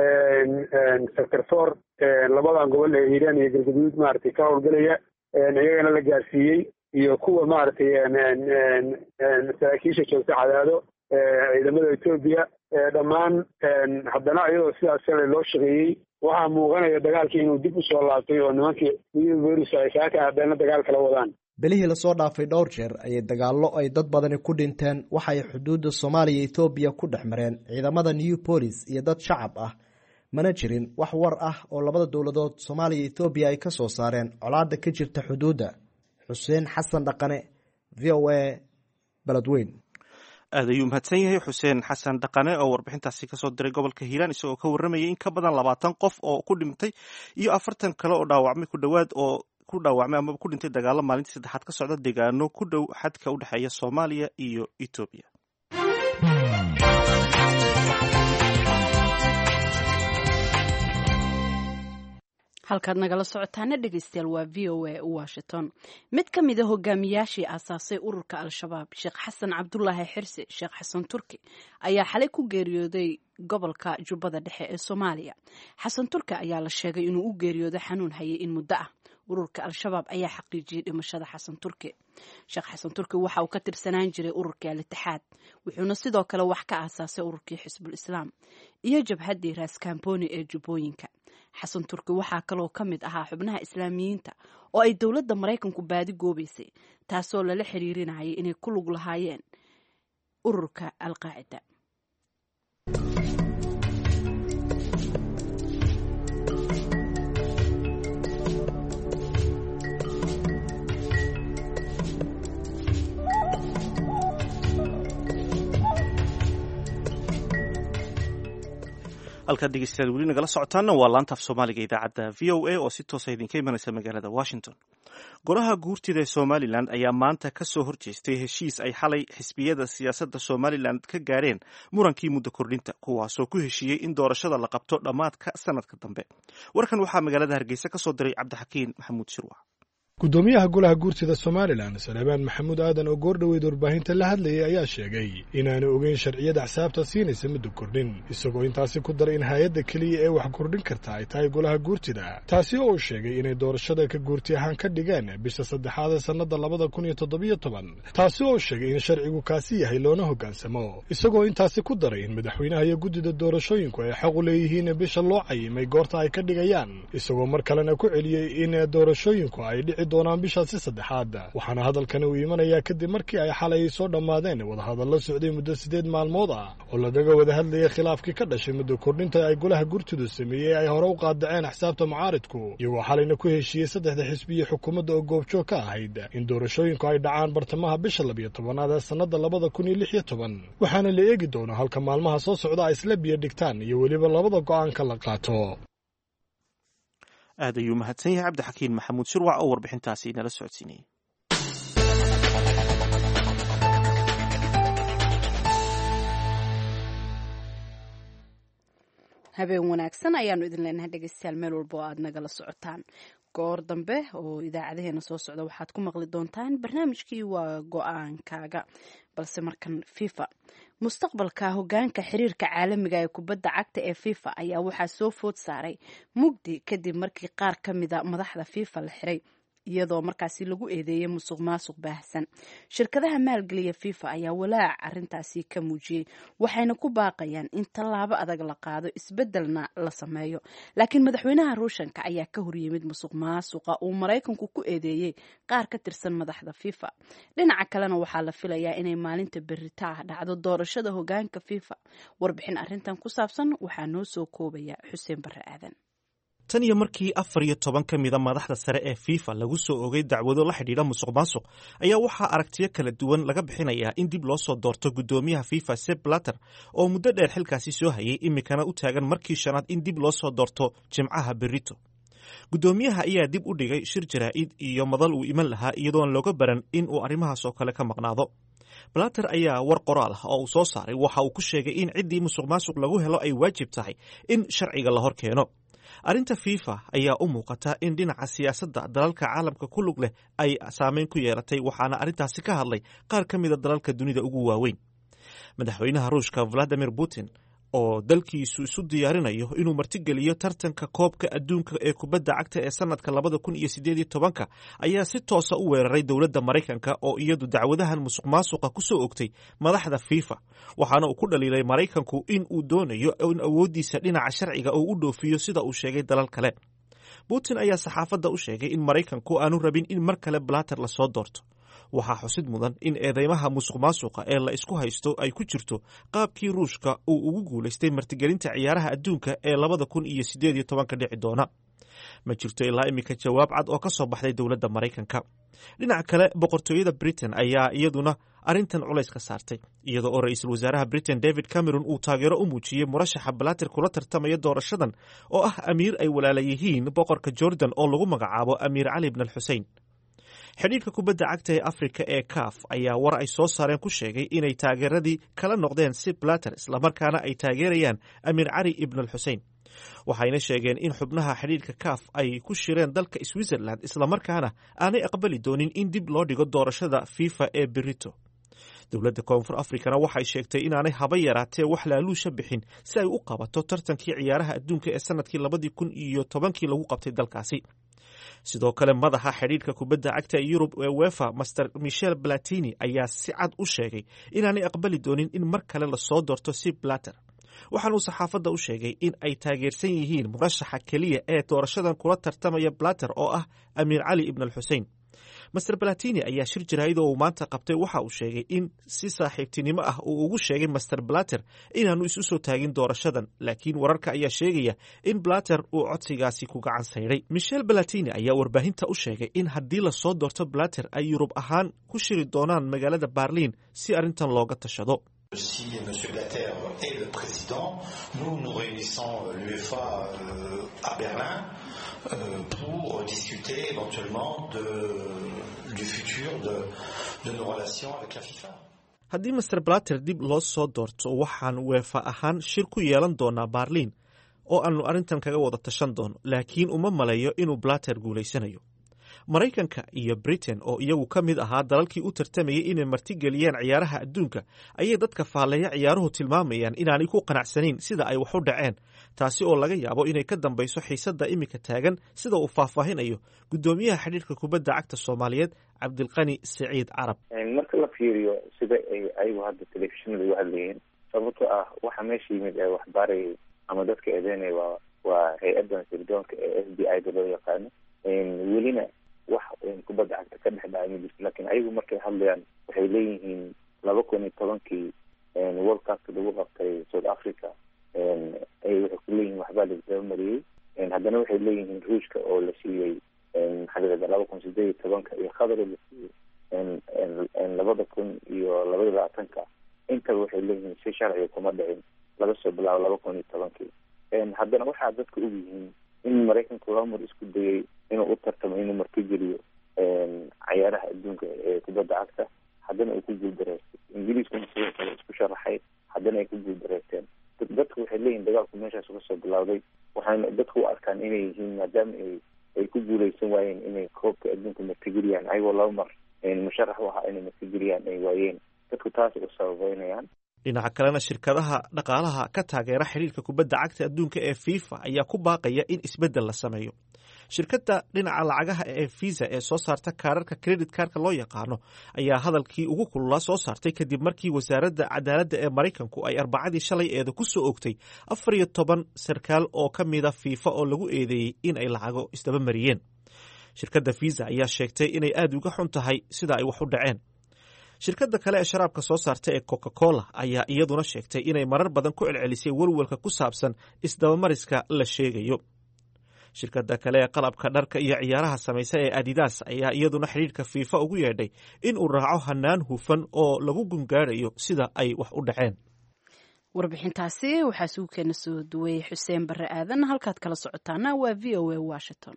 sector four labadan gobol ee Hiiraan iyo Galgaduud maartay ka howlgalaya iyagana la gaarsiiyey iyo kuwa maartay saraakiisha joogta Cadaado ciidamada Ethiopia dhammaan haddana iyadoo sidaas kale loo shaqeeyey waxaa muuqanaya dagaalkii inuu dib u soo laabtay oo nimankii booliska ay kaaka haddana dagaal kala wadaan bilihii lasoo dhaafay dhowr jeer ayay dagaallo ay dad badani ku dhinteen waxay xuduudda Soomaaliya Ethiopia ku dhex mareen ciidamada new police iyo dad shacab ah mana jirin wax war ah oo labada dowladood Soomaaliya Ethiopia ay ka soo saareen colaadda ka jirta xuduudda Xuseen Xasan Dhaqane V O A Beledweyne aad ayuu mahadsan yahay Xuseen Xasan Dhaqane oo warbixintaasi ka soo diray gobolka Hiiraan isagoo ka warramayay in ka badan labaatan qof oo ku dhintay iyo afartan kale oo dhaawacmay ku dhawaad oo ku dhaawacmay ama ku dhintay dagaalo maalintii saddexaad ka socda deegaano ku dhow xadka u dhexeeya Soomaaliya iyo Ethiopia halkaad nagala socotaana dhegeystayaal waa v o a Washington mid ka mid ah hogaamiyaashii aasaasay ururka al-shabaab Sheekh Xasan Cabdullaahi Xirsi Sheekh Xasan Turki ayaa xalay ku geeriyooday gobolka Jubbada Dhexe ee Soomaaliya Xasan Turki ayaa la sheegay inuu u geeriyooday xanuun hayay in muddo ah ururka al-shabaab ayaa xaqiijiyay dhimashada Xasan Turki Sheekh Xasan Turki waxa uu ka tirsanaan jiray ururka al-Ittixaad wuxuuna sidoo kale wax ka aasaasay ururkii Xisbul Islaam iyo jabhaddii Raas Kamponi ee Jubbooyinka Xasan Turki waxaa kaloo ka mid ahaa xubnaha islaamiyiinta oo ay dowladda Mareykanku baadi goobaysay taasoo lala xiriirinayay inay ku lug lahaayeen ururka al-Qaacida halkaad dhegeystayaal weli nagala socotaana waa laanta af Soomaaliga idaacadda V O A oo si toos ah idinka imanaysa magaalada Washington golaha guurtida ee somalilan ayaa maanta ka soo horjeestay heshiis ay xalay xisbiyada siyaasadda somalilan ka gaareen murankii muddo kordhinta kuwaasoo ku heshiiyey in doorashada la qabto dhammaadka sanadka dambe. warkan waxaa magaalada hargeysa ka soo diray cabdixakiin maxamuud shirwac. gudoomiyaha golaha guurtida somalilan salebaan maxamuud aadan oo goordhoweyd warbaahinta la hadlayay ayaa sheegay inaanu ogeyn sharciyada axsaabta siinaysa muddo kordhin, isagoo intaasi ku daray in hay-adda keliya ee wax kordhin karta ay tahay golaha guurtida, taasi oo uu sheegay inay doorashada ka guurti ahaan ka dhigeen bisha saddexaad ee sannada labada kun iyo toddobiyo toban, taasi oo sheegay in sharcigu kaasi yahay loona hoggaansamo, isagoo intaasi ku daray in madaxweynaha iyo guddida doorashooyinku ay xaq u leeyihiin bisha loo cayimay goorta ay ka dhigayaan, isagoo mar kalena ku celiyey in doorashooyinku ay dhici doonaan bishaasi saddexaad. waxaana hadalkani uu imanayaa kadib markii ay xalay soo dhammaadeen wadahadallo socday muddo siddeed maalmood ah oo lagaga wada hadlayay khilaafkii ka dhashay muddo kordhinta ay golaha guurtidu sameeyey ay hore u qaadaceen axsaabta mucaaridku, iyagoo xalayna ku heshiiyey saddexda xisbiya xukuumadda oo goobjoog ka ahayd in doorashooyinku ay dhacaan bartamaha bisha labiyo tobanaad ee sannada labada kun iyo lix iyo toban, waxaana la eegi doonaa halka maalmaha soo socda ay isla biyo dhigtaan iyo weliba labada go'aanka la qaato. aad ayuu mahadsan yahay cabdixakiin maxamuud shirwac oo warbixintaasi inala socodsiinayay. habeen wanaagsan ayaanu idin leenahay dhegeystayaal meel walba oo aad nagala socotaan. goor dambe oo idaacadaheena soo socda waxaad ku maqli doontaan barnaamijkii waa go-aankaaga, balse markan fifa. mustaqbalka hogaanka xiriirka caalamiga ee kubadda cagta ee fifa ayaa waxaa soo food saaray mugdi kadib markii qaar ka mida madaxda fifa la xiray, iyadoo markaasi lagu eedeeyey musuq maasuq baahsan. shirkadaha maalgeliya fifa ayaa walaac arintaasi ka muujiyey, waxayna ku baaqayaan in tallaabo adag la qaado, isbedelna la sameeyo. laakiin madaxweynaha ruushanka ayaa ka horyimid musuq maasuqa uu maraykanku ku eedeeyey qaar ka tirsan madaxda fifa. dhinaca kalena waxaa la filayaa inay maalinta berita ah dhacdo doorashada hogaanka fifa. warbixin arintan ku saabsan waxaa noo soo koobaya xuseen barre aadan. tan iyo markii afar iyo toban ka mida madaxda sare ee fifa lagu soo ogay dacwado la xidhiidha musuq maasuq ayaa waxaa aragtiyo kala duwan laga bixinayaa in dib loo soo doorto gudoomiyaha fifa Sepp Blatter oo muddo dheer xilkaasi soo hayay, imikana u taagan markii shanaad in dib loo soo doorto jimcaha berito. gudoomiyaha ayaa dib u dhigay shir jaraa'id iyo madal uu iman lahaa iyadoon looga baran in uu arrimahaas oo kale ka maqnaado. Blatter ayaa war qoraal ah oo uu soo saaray waxa uu ku sheegay in ciddii musuq maasuq lagu helo ay waajib tahay in sharciga la hor keeno. arrinta fifa ayaa u muuqata in dhinaca siyaasadda dalalka caalamka ku lug leh ay saameyn ku yeelatay, waxaana arrintaasi ka hadlay qaar ka mida dalalka dunida ugu waaweyn. madaxweynaha ruushka Vladimir Putin oo dalkiisu isu diyaarinayo inuu martigeliyo tartanka koobka adduunka ee kubadda cagta ee sanadka labada kun iyo sideed iyo tobanka ayaa si toosa u weeraray dowladda Maraykanka oo iyadu dacwadahan musuq maasuqa ku soo ogtay madaxda fifa, waxaana uu ku dhaliilay Maraykanku in uu doonayo in awoodiisa dhinaca sharciga uu u dhoofiyo sida uu sheegay dalal kale. Putin ayaa saxaafadda u sheegay in Maraykanku aanu rabin in mar kale Blatter la soo doorto. waxaa xusid mudan in eedeymaha musuq maasuqa ee la isku haysto ay ku jirto qaabkii ruushka uu ugu guulaystay martigelinta ciyaaraha adduunka ee labada kun iyo sideed iyo tobanka dhici doona. ma jirto ilaa imika jawaab cad oo ka soo baxday dowladda Maraykanka. dhinaca kale, boqortooyada Britain ayaa iyaduna arrintan culays ka saartay, iyadoo oo ra-iisul wasaaraha Britain David Cameron uu taageero u muujiyey murashaxa Blatter kula tartamaya doorashadan oo ah amiir ay walaala yihiin boqorka Jordan oo lagu magacaabo Amiir Cali ibn al-Xusein. xidhiirka kubadda cagta ee Afrika ee CAF ayaa war ay soo saareen ku sheegay inay taageeradii kala noqdeen Sepp Blatter islamarkaana ay taageerayaan Amiir Cali ibn al-Xusein. waxayna sheegeen in xubnaha xidhiirka CAF ay ku shireen dalka Switzerland islamarkaana aanay aqbali doonin in dib loo dhigo doorashada FIFA ee berito. dowladda koonfur afrikana waxay sheegtay inaanay haba yaraatee wax laaluusha bixin si ay u qabato tartankii ciyaaraha adduunka ee sanadkii labadii kun iyo tobankii lagu qabtay dalkaasi. sidoo kale madaxa xidhiirka kubadda cagta ee Yurub ee UEFA Master Michel Platini ayaa si cad u sheegay inaanay aqbali doonin in mar kale la soo doorto Sepp Blatter. waxaan uu saxaafadda u sheegay in ay taageersan yihiin murashaxa keliya ee doorashadan kula tartamaya Blatter oo ah Amiir Cali ibn al-Xusein. Master Platini ayaa shir jaraa'id oo uu maanta qabtay waxa uu sheegay in si saaxiibtinimo ah uu ugu sheegay Master Blatter inaanu isu soo taagin doorashadan, laakiin wararka ayaa sheegaya in Blatter uu codsigaasi ku gacan sayray. Michel Platini ayaa warbaahinta u sheegay in haddii la soo doorto Blatter ay Yurub ahaan ku shiri doonaan magaalada Berlin si arrintan looga tashado. Si M. Blatter est le président, nous nous réunissons l'UEFA à Berlin euh, pour discuter éventuellement de, du futur de, de nos relations avec la FIFA. haddii master blatter dib loo soo doorto waxaan weefa ahaan shir ku yeelan doonaa baarliin oo aanu arrintan kaga wada tashan doono laakiin uma maleeyo inuu blatter guulaysanayo maraykanka iyo britain oo iyagu ka mid ahaa dalalkii u tartamayay inay martigeliyeen ciyaaraha adduunka ayay dadka faalleeya ciyaaruhu tilmaamayaan inaanay ku qanacsanayn sida ay wax u dhaceen taasi oo laga yaabo inay ka dambayso xiisadda iminka taagan sida uu faahfaahinayo guddoomiyaha xidhiirka kubadda cagta soomaaliyeed cabdilqani siciid carab marka la fiiriyo sida ay ayagu hadda telefishinada u hadlayeen sababto ah waxa meesha yimid ee waxbaarayay ama dadka eedeynaya waa waa hay-addan sirdoonka ee f b i da loo yaqaano welina wax kubadda cagta ka dhex dhacay ma jirto laakiin ayagu markay hadlayaan waxay leeyihiin laba kun iyo tobankii world cupka lagu qabtay south africa ay waxay ku leeyihiin waxbaa laisdaba mariyey haddana waxay leeyihiin ruushka oo la siiyey maxaa layihahda laba kun sideed iyo tobanka iyo khadaro la siiyey labada kun iyo labaiyo labaatanka intaba waxay leeyihiin si sharciga kuma dhicin laga soo bilaabo laba kun iyo tobankii haddana waxaa dadka og yihiin in maraykanka lamar isku dayay inuu u tartamo inuu martigeliyo cayaaraha adduunka ee kubadda cagta haddana ay ku guuldareystay ingiliiskuna sidoo kale isku sharaxay haddana ay ku guuldareysteen dadku waxay leeyihin dagaalku meeshaas uga soo bilowday waxayna dadku u arkaan inay yihiin maadaama ay ay ku guulaysan waayeen inay koobka adduunka martigeliyaan ayagoo laba mar musharax u ahaa inay martigeliyaan ay waayeen dadku taas u sababeynayaan dhinaca kalena shirkadaha dhaqaalaha ka taageera xiriirka kubadda cagta adduunka ee fifa ayaa ku baaqaya in isbeddel la sameeyo shirkadda dhinaca lacagaha ee visa ee soo saarta kaararka credit kaarka loo yaqaano ayaa hadalkii ugu kululaa soo saartay kadib markii wasaaradda cadaaladda ee maraykanku ay arbacadii shalay eeda ku soo ogtay afar iyo toban sarkaal oo ka mida fifa oo lagu eedeeyey in ay lacago isdaba mariyeen shirkadda visa ayaa sheegtay inay aada uga xun tahay sida ay wax u dhaceen shirkadda kale ee sharaabka soo saarta ee coca cola ayaa iyaduna sheegtay inay marar badan ku celcelisay welwelka ku saabsan isdabamariska la sheegayo shirkadda kale ee qalabka dharka iyo ciyaaraha samaysa ee adidas ayaa iyaduna xidhiirka fiifa ugu yeedhay in uu raaco hanaan hufan oo lagu gungaarayo sida ay wax u dhaceen warbixintaasi waxaa sugu keena soo duwayey xuseen barre aadan halkaad kala socotaana waa v o a washington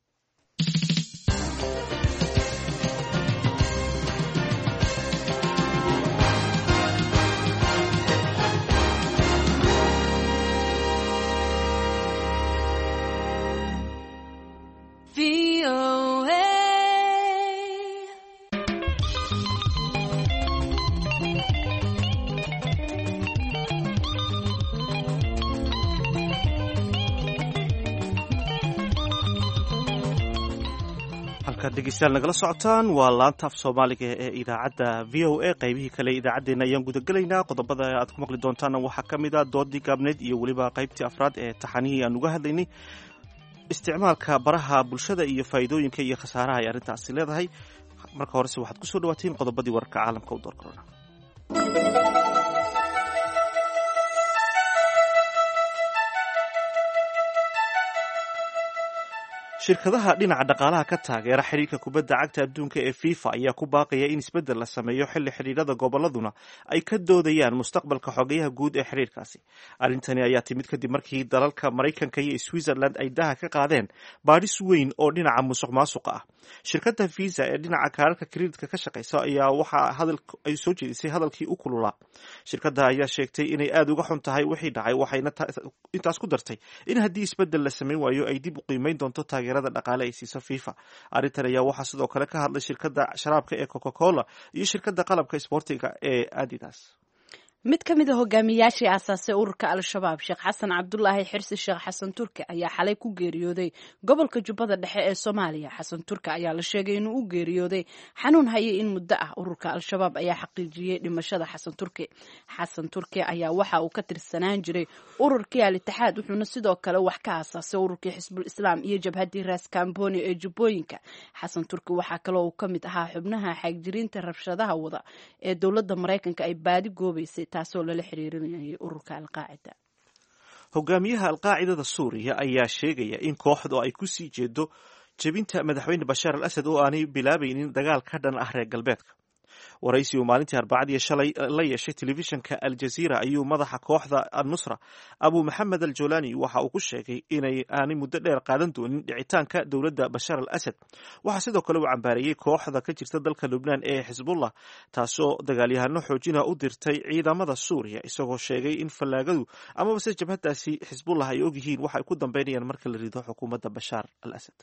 halkaad dhegeystayaal nagala socotaan waa laanta af soomaaliga ee idaacadda v o a qaybihii kale idaacaddeenna ayaan gudagelaynaa qodobada aad ku maqli doontaana waxaa ka mid a doodii gaabneed iyo weliba qaybtii afraad ee taxanihii aan uga hadlaynay isticmaalka baraha bulshada iyo faa'iidooyinka iyo khasaaraha ay arrintaasi leedahay marka horese waxaad kusoo dhawaatiin qodobadii wararka caalamka u door korona shirkadaha dhinaca dhaqaalaha ka taageera xiriirka kubadda cagta adduunka ee fifa ayaa ku baaqaya in isbeddel la sameeyo xilli xidhiirada gobolladuna ay ka doodayaan mustaqbalka xogayaha guud ee xiriirkaasi arrintani ayaa timid kadib markii dalalka maraykanka iyo switzerland ay daha ka qaadeen baadhis weyn oo dhinaca musuq maasuqa ah shirkadda visa ee dhinaca kaararka kreditka ka shaqaysa ayaa waxaa hadal ay soo jeedisay hadalkii u kululaa shirkadda ayaa sheegtay inay aada uga xun tahay wixii dhacay waxayna intaas ku dartay in haddii isbeddel la samayn waayo ay dib u qiimeyn doonto taageerada dhaqaale ay siiso fifa arrintan ayaa waxaa sidoo kale ka hadlay shirkadda sharaabka ee coca cola iyo shirkadda qalabka isboortiga ee adidas mid ka mid a hogaamiyaashii aasaasay ururka al-shabaab sheekh xasan cabdulaahi xirsi sheekh xasan turke ayaa xalay ku geeriyooday gobolka jubbada dhexe ee soomaaliya xasan turke ayaa la sheegay inuu u geeriyooday xanuun hayay in muddo ah ururka al-shabaab ayaa xaqiijiyey dhimashada xasan turke xasan turke ayaa waxa uu ka tirsanaan jiray ururkii al-itixaad wuxuuna sidoo kale wax ka aasaasay ururkii xisbul islaam iyo jabhaddii raas kamboni ee jubbooyinka xasan turke waxaa kaloo uu ka mid ahaa xubnaha xagjiriinta rabshadaha wada ee dowladda maraykanka ay baadi goobaysay taasoo lala xiriirinayay ururka alqaacida hogaamiyaha alqaacidada suuriya ayaa sheegaya in kooxdu ay ku sii jeedo jebinta madaxweyne bashaar al asad oo aanay bilaabaynin dagaal ka dhan ah reer galbeedka waraysi uu maalintii arbacadii shalay la yeeshay telefishinka aljaziira ayuu madaxa kooxda annusra abu maxamed al jolani waxa uu ku sheegay inay aanay muddo dheer qaadan doonin dhicitaanka dowladda bashar al asad. waxaa sidoo kale uu cambaareeyey kooxda ka jirta dalka lubnaan ee xisbullah taasoo dagaalyahano xoojina u dirtay ciidamada suuriya, isagoo sheegay in fallaagadu amaba se jabhadaasi xisbullah ay ogyihiin waxa ay ku dambeynayaan marka la rido xukuumadda bashaar al asad.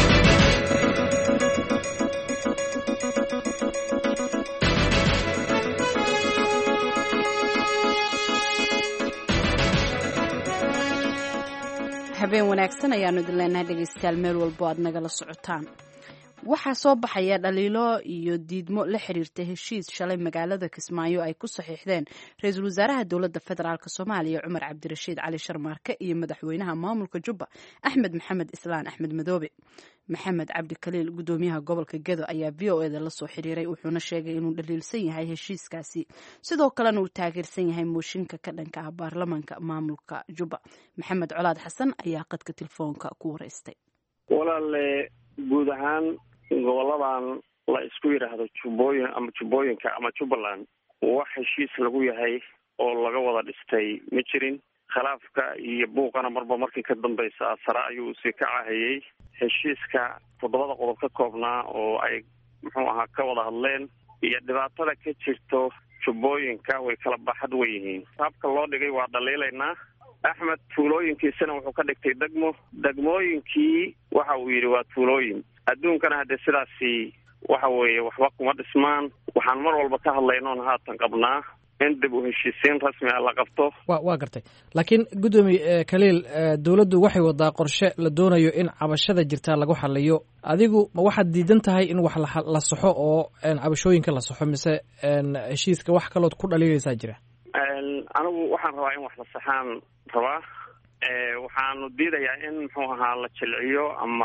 habeen wanaagsan ayaanu idin leenahay dhegaystayaal meel walbo aad nagala socotaan. waxaa soo baxaya dhaliilo iyo diidmo la xiriirta heshiis shalay magaalada Kismaayo ay ku saxiixdeen ra-iisul wasaaraha dowladda federaalk Soomaaliya Cumar Cabdirashiid Cali Sharmaarke iyo madaxweynaha maamulka Jubba Axmed Maxamed Islaan Axmed Madoobe. Maxamed Cabdi Kaliil gudoomiyaha gobolka Gedo ayaa V O A da la soo xiriiray, wuxuuna sheegay inuu dhaliilsan yahay heshiiskaasi, sidoo kalena uu taageersan yahay mooshinka ka dhanka ah baarlamaanka maamulka Jubba. Maxamed Colaad Xasan ayaa qadka telefoonka ku wareystay. walaale guud ahaan goboladan la isku yiraahdo jubbooyin ama jubbooyinka ama Jubbaland wax heshiis lagu yahay oo laga wada dhistay ma jirin. khilaafka iyo buuqana marba markii ka dambaysa sare ayuu si ka cahayay. heshiiska toddobada qodob ka koobnaa oo ay muxuu ahaa ka wada hadleen iyo dhibaatada ka jirto jubbooyinka way kala baxad weyihiin. habka loo dhigay waa dhaliilaynaa. Axmed tuulooyinkiisana wuxuu ka dhigtay degmo degmooyinkii waxa uu yidhi waa tuulooyin. adduunkana hadde sidaasi waxa weeye waxba kuma dhismaan. waxaan mar walba ka hadlaynoon haatan qabnaa in dib u heshiisiin rasmi ah la qabto. wa waa gartay laakiin gudoomiye Kaliil dowladdu waxay wadaa qorshe la doonayo in cabashada jirta lagu xaliyo. adigu ma waxaad diidan tahay in wax la saxo oo cabashooyinka la saxo mise heshiiska wax kalood ku dhaliilaysaa jira? anigu waxaan rabaa in wax la saxaan rabaa. waxaanu diidayaa in muxuu ahaa la jilciyo ama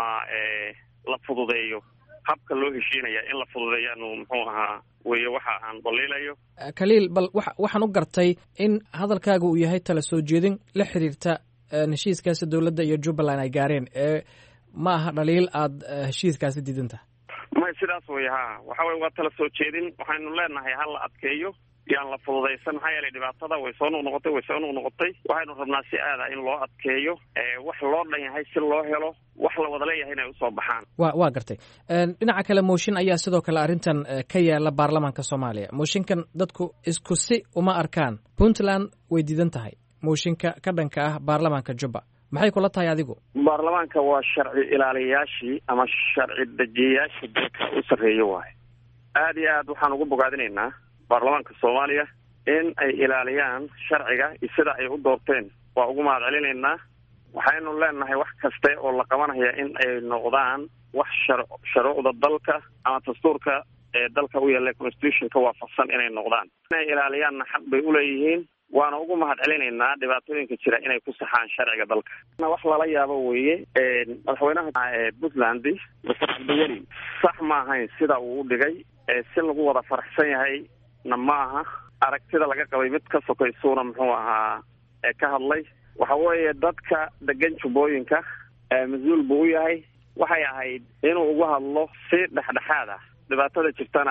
la fududeeyo habka loo heshiinaya in la fududeeyaanu muxuu ahaa weeye waxa aan dhaliilayo. Kaliil bal waxaan u gartay in hadalkaaga uu yahay tala soo jeedin la xiriirta heshiiskaasi dowladda iyo Jubbaland ay gaareen ee ma aha dhaliil aad heshiiskaasi diidanta. ma sidaas weeye ha waxa weeye waa tala soo jeedin. waxaanu leenahay hal la adkeeyo yaan la fududaysan. maxaa yeelay dhibaatada way soo noqnoqotay way soo noqnoqotay waxaynu rabnaa si aada in loo adkeeyo wax loo dhan yahay si loo helo wax la wada leeyahay inay usoo baxaan. wa waa gartay dhinaca kale mooshin ayaa sidoo kale arrintan ka yaala baarlamaanka Soomaaliya. mooshinkan dadku isku si uma arkaan. Puntland way diidan tahay mooshinka ka dhanka ah baarlamaanka Jubba. maxay kula tahay adigu? baarlamaanka waa sharci ilaaliyayaashii ama sharci dejiyayaashii dalka u sarreeyo waaye. aada iyo aad waxaan ugu bogaadinaynaa baarlamaanka Soomaaliya in ay ilaaliyaan sharciga iyo sida ay u doorteen. waa ugu mahad celinaynaa. waxaynu leenahay wax kaste oo la qabanaya in ay noqdaan wax shuruucda dalka ama dastuurka ee dalka u yaalla constitutionka waafaqsan inay noqdaan. inay ilaaliyaanna xaq bay u leeyihiin. waana ugu mahad celinaynaa dhibaatooyinka jira inay ku saxaan sharciga dalka. wax lala yaabo weeye madaxweynaha Puntland Doctor Cabdiweli sax ma ahayn sida uu u dhigay. si lagu wada faraxsan yahay na ma aha. aragtida laga qabay mid ka sokaysuuna muxuu ahaa ee ka hadlay. waxa weeye dadka degan jubbooyinka mas-uul buu u yahay. waxay ahayd inuu ugu hadlo si dhexdhexaad ah dhibaatada jirtana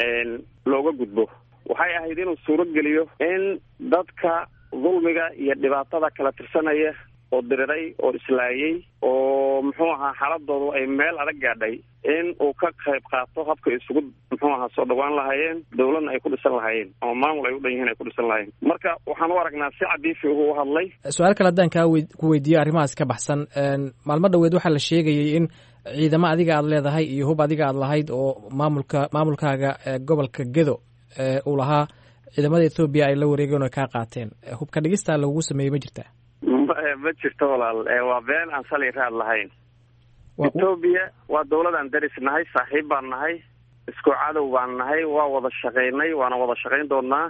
looga gudbo. waxay ahayd inuu suuro geliyo in dadka dulmiga iyo dhibaatada kala tirsanaya oo diriray oo islaayay oo muxuu ahaa xaaladoodu ay meel adag gaadhay in uu ka qayb qaato habka isugu muxuu ahaa soo dhawaan lahaayeen dowladna ay ku dhisan lahaayeen ama maamul ay u dhan yihiin ay ku dhisan lahaayeen. marka waxaan u aragnaa si cadiifi uu u hadlay. su-aal kale haddaan kaa ku weydiiyo arrimahaas ka baxsan maalmo dhoweed waxaa la sheegayay in ciidamo adiga aad leedahay iyo hub adiga aad lahayd oo maamulka maamulkaaga gobolka Gedo uu lahaa ciidamada Ethiopia ay la wareegeen oo ka qaateen. hubka dhigista lagu sameeyay ma jirtaa? ma jirto walaal. waa been aan sali raad lahayn. Ethiopia waa dowladaan daris nahay, saaxiib baan nahay, isku cadow baan nahay, waa wada shaqaynay waana wada shaqayn doonaa.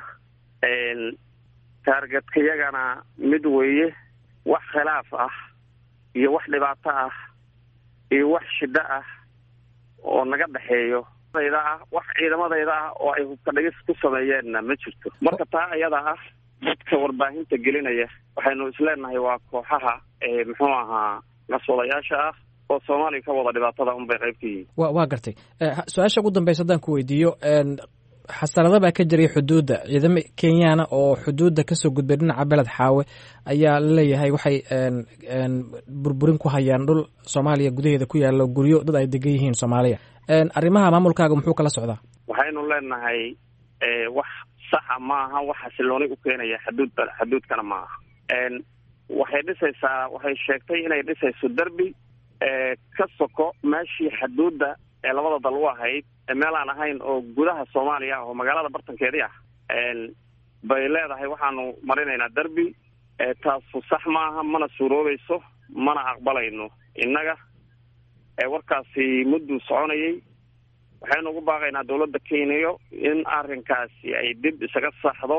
taargetkayagana mid weeye. wax khilaaf ah iyo wax dhibaato ah iyo wax shida ah oo naga dhaxeeyo ah wax ciidamadayda ah oo ay hubka dhigis ku sameeyeenna ma jirto. marka taa ayada ah dadka warbaahinta gelinaya waxaynu isleenahay waa kooxaha muxuu ahaa naswadayaasha ah oo Soomaaliya ka wada dhibaatada un bay qayb ka yihiin. wa waa gartay su-aasha ugu dambaysa haddaan ku weydiiyo xasarada baa ka jiray xuduudda ciidamo kenyaana oo xuduudda kasoo gudbay dhinaca beled xaawe ayaa laleeyahay waxay burburin ku hayaan dhul soomaaliya gudaheeda ku yaalo guryo dad ay degan yihiin soomaaliya arrimaha maamulkaaga muxuu kala socdaa? waxaynu leenahay wax saxa maaha, wax xasilooni u keenaya xuduudda xuduudkana maaha. waxay dhisaysaa waxay sheegtay inay dhisayso derbi ka soko meeshii xuduudda ee labada dal u ahayd meel aan ahayn oo gudaha soomaaliya oo magaalada bartankeedii ah bay leedahay waxaanu marinaynaa derbi. taasu sax maaha, mana suuroobayso, mana aqbalayno innaga. warkaasi mudduu soconayay. waxaynu ugu baaqaynaa dawladda Kenya in arrinkaasi ay dib isaga saxdo.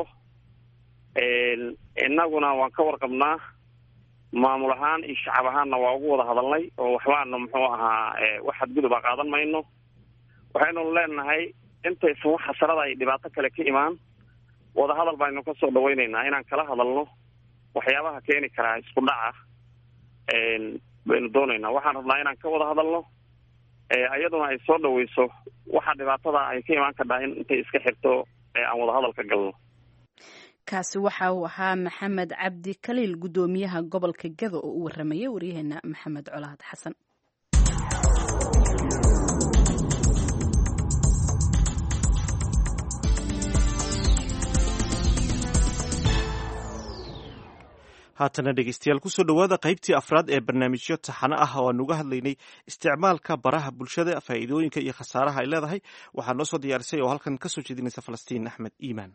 innaguna waan ka warqabnaa, maamul ahaan iyo shacab ahaanna waa ugu wada hadalnay oo waxbaanu muxuu ahaa wax xadgudub a qaadan mayno. waxaynu leenahay intaysan wax xasarada ay dhibaato kale ka imaan, wada hadal baynu ka soo dhawaynaynaa inaan kala hadalno waxyaabaha keeni karaa isku dhaca baynu doonaynaa. waxaan rabnaa inaan ka wada hadalno iyaduna ay soo dhaweyso waxa dhibaatada ay ka imaan kadhaa in intay iska xirto aan wada hadal ka galno. kaasi waxa uu ahaa maxamed cabdi kaliil, guddoomiyaha gobolka Gado, oo u warramaya waryaheena maxamed colaad xasan. haatana dhegeystayaal kusoo dhowaada qaybtii afraad ee barnaamijyo taxano ah oo aan uga hadlaynay isticmaalka baraha bulshada, faa'iidooyinka iyo khasaaraha ay leedahay. waxaa noo soo diyaarisay oo halkan kasoo jeedinaysa Falastiin Axmed Iimaan.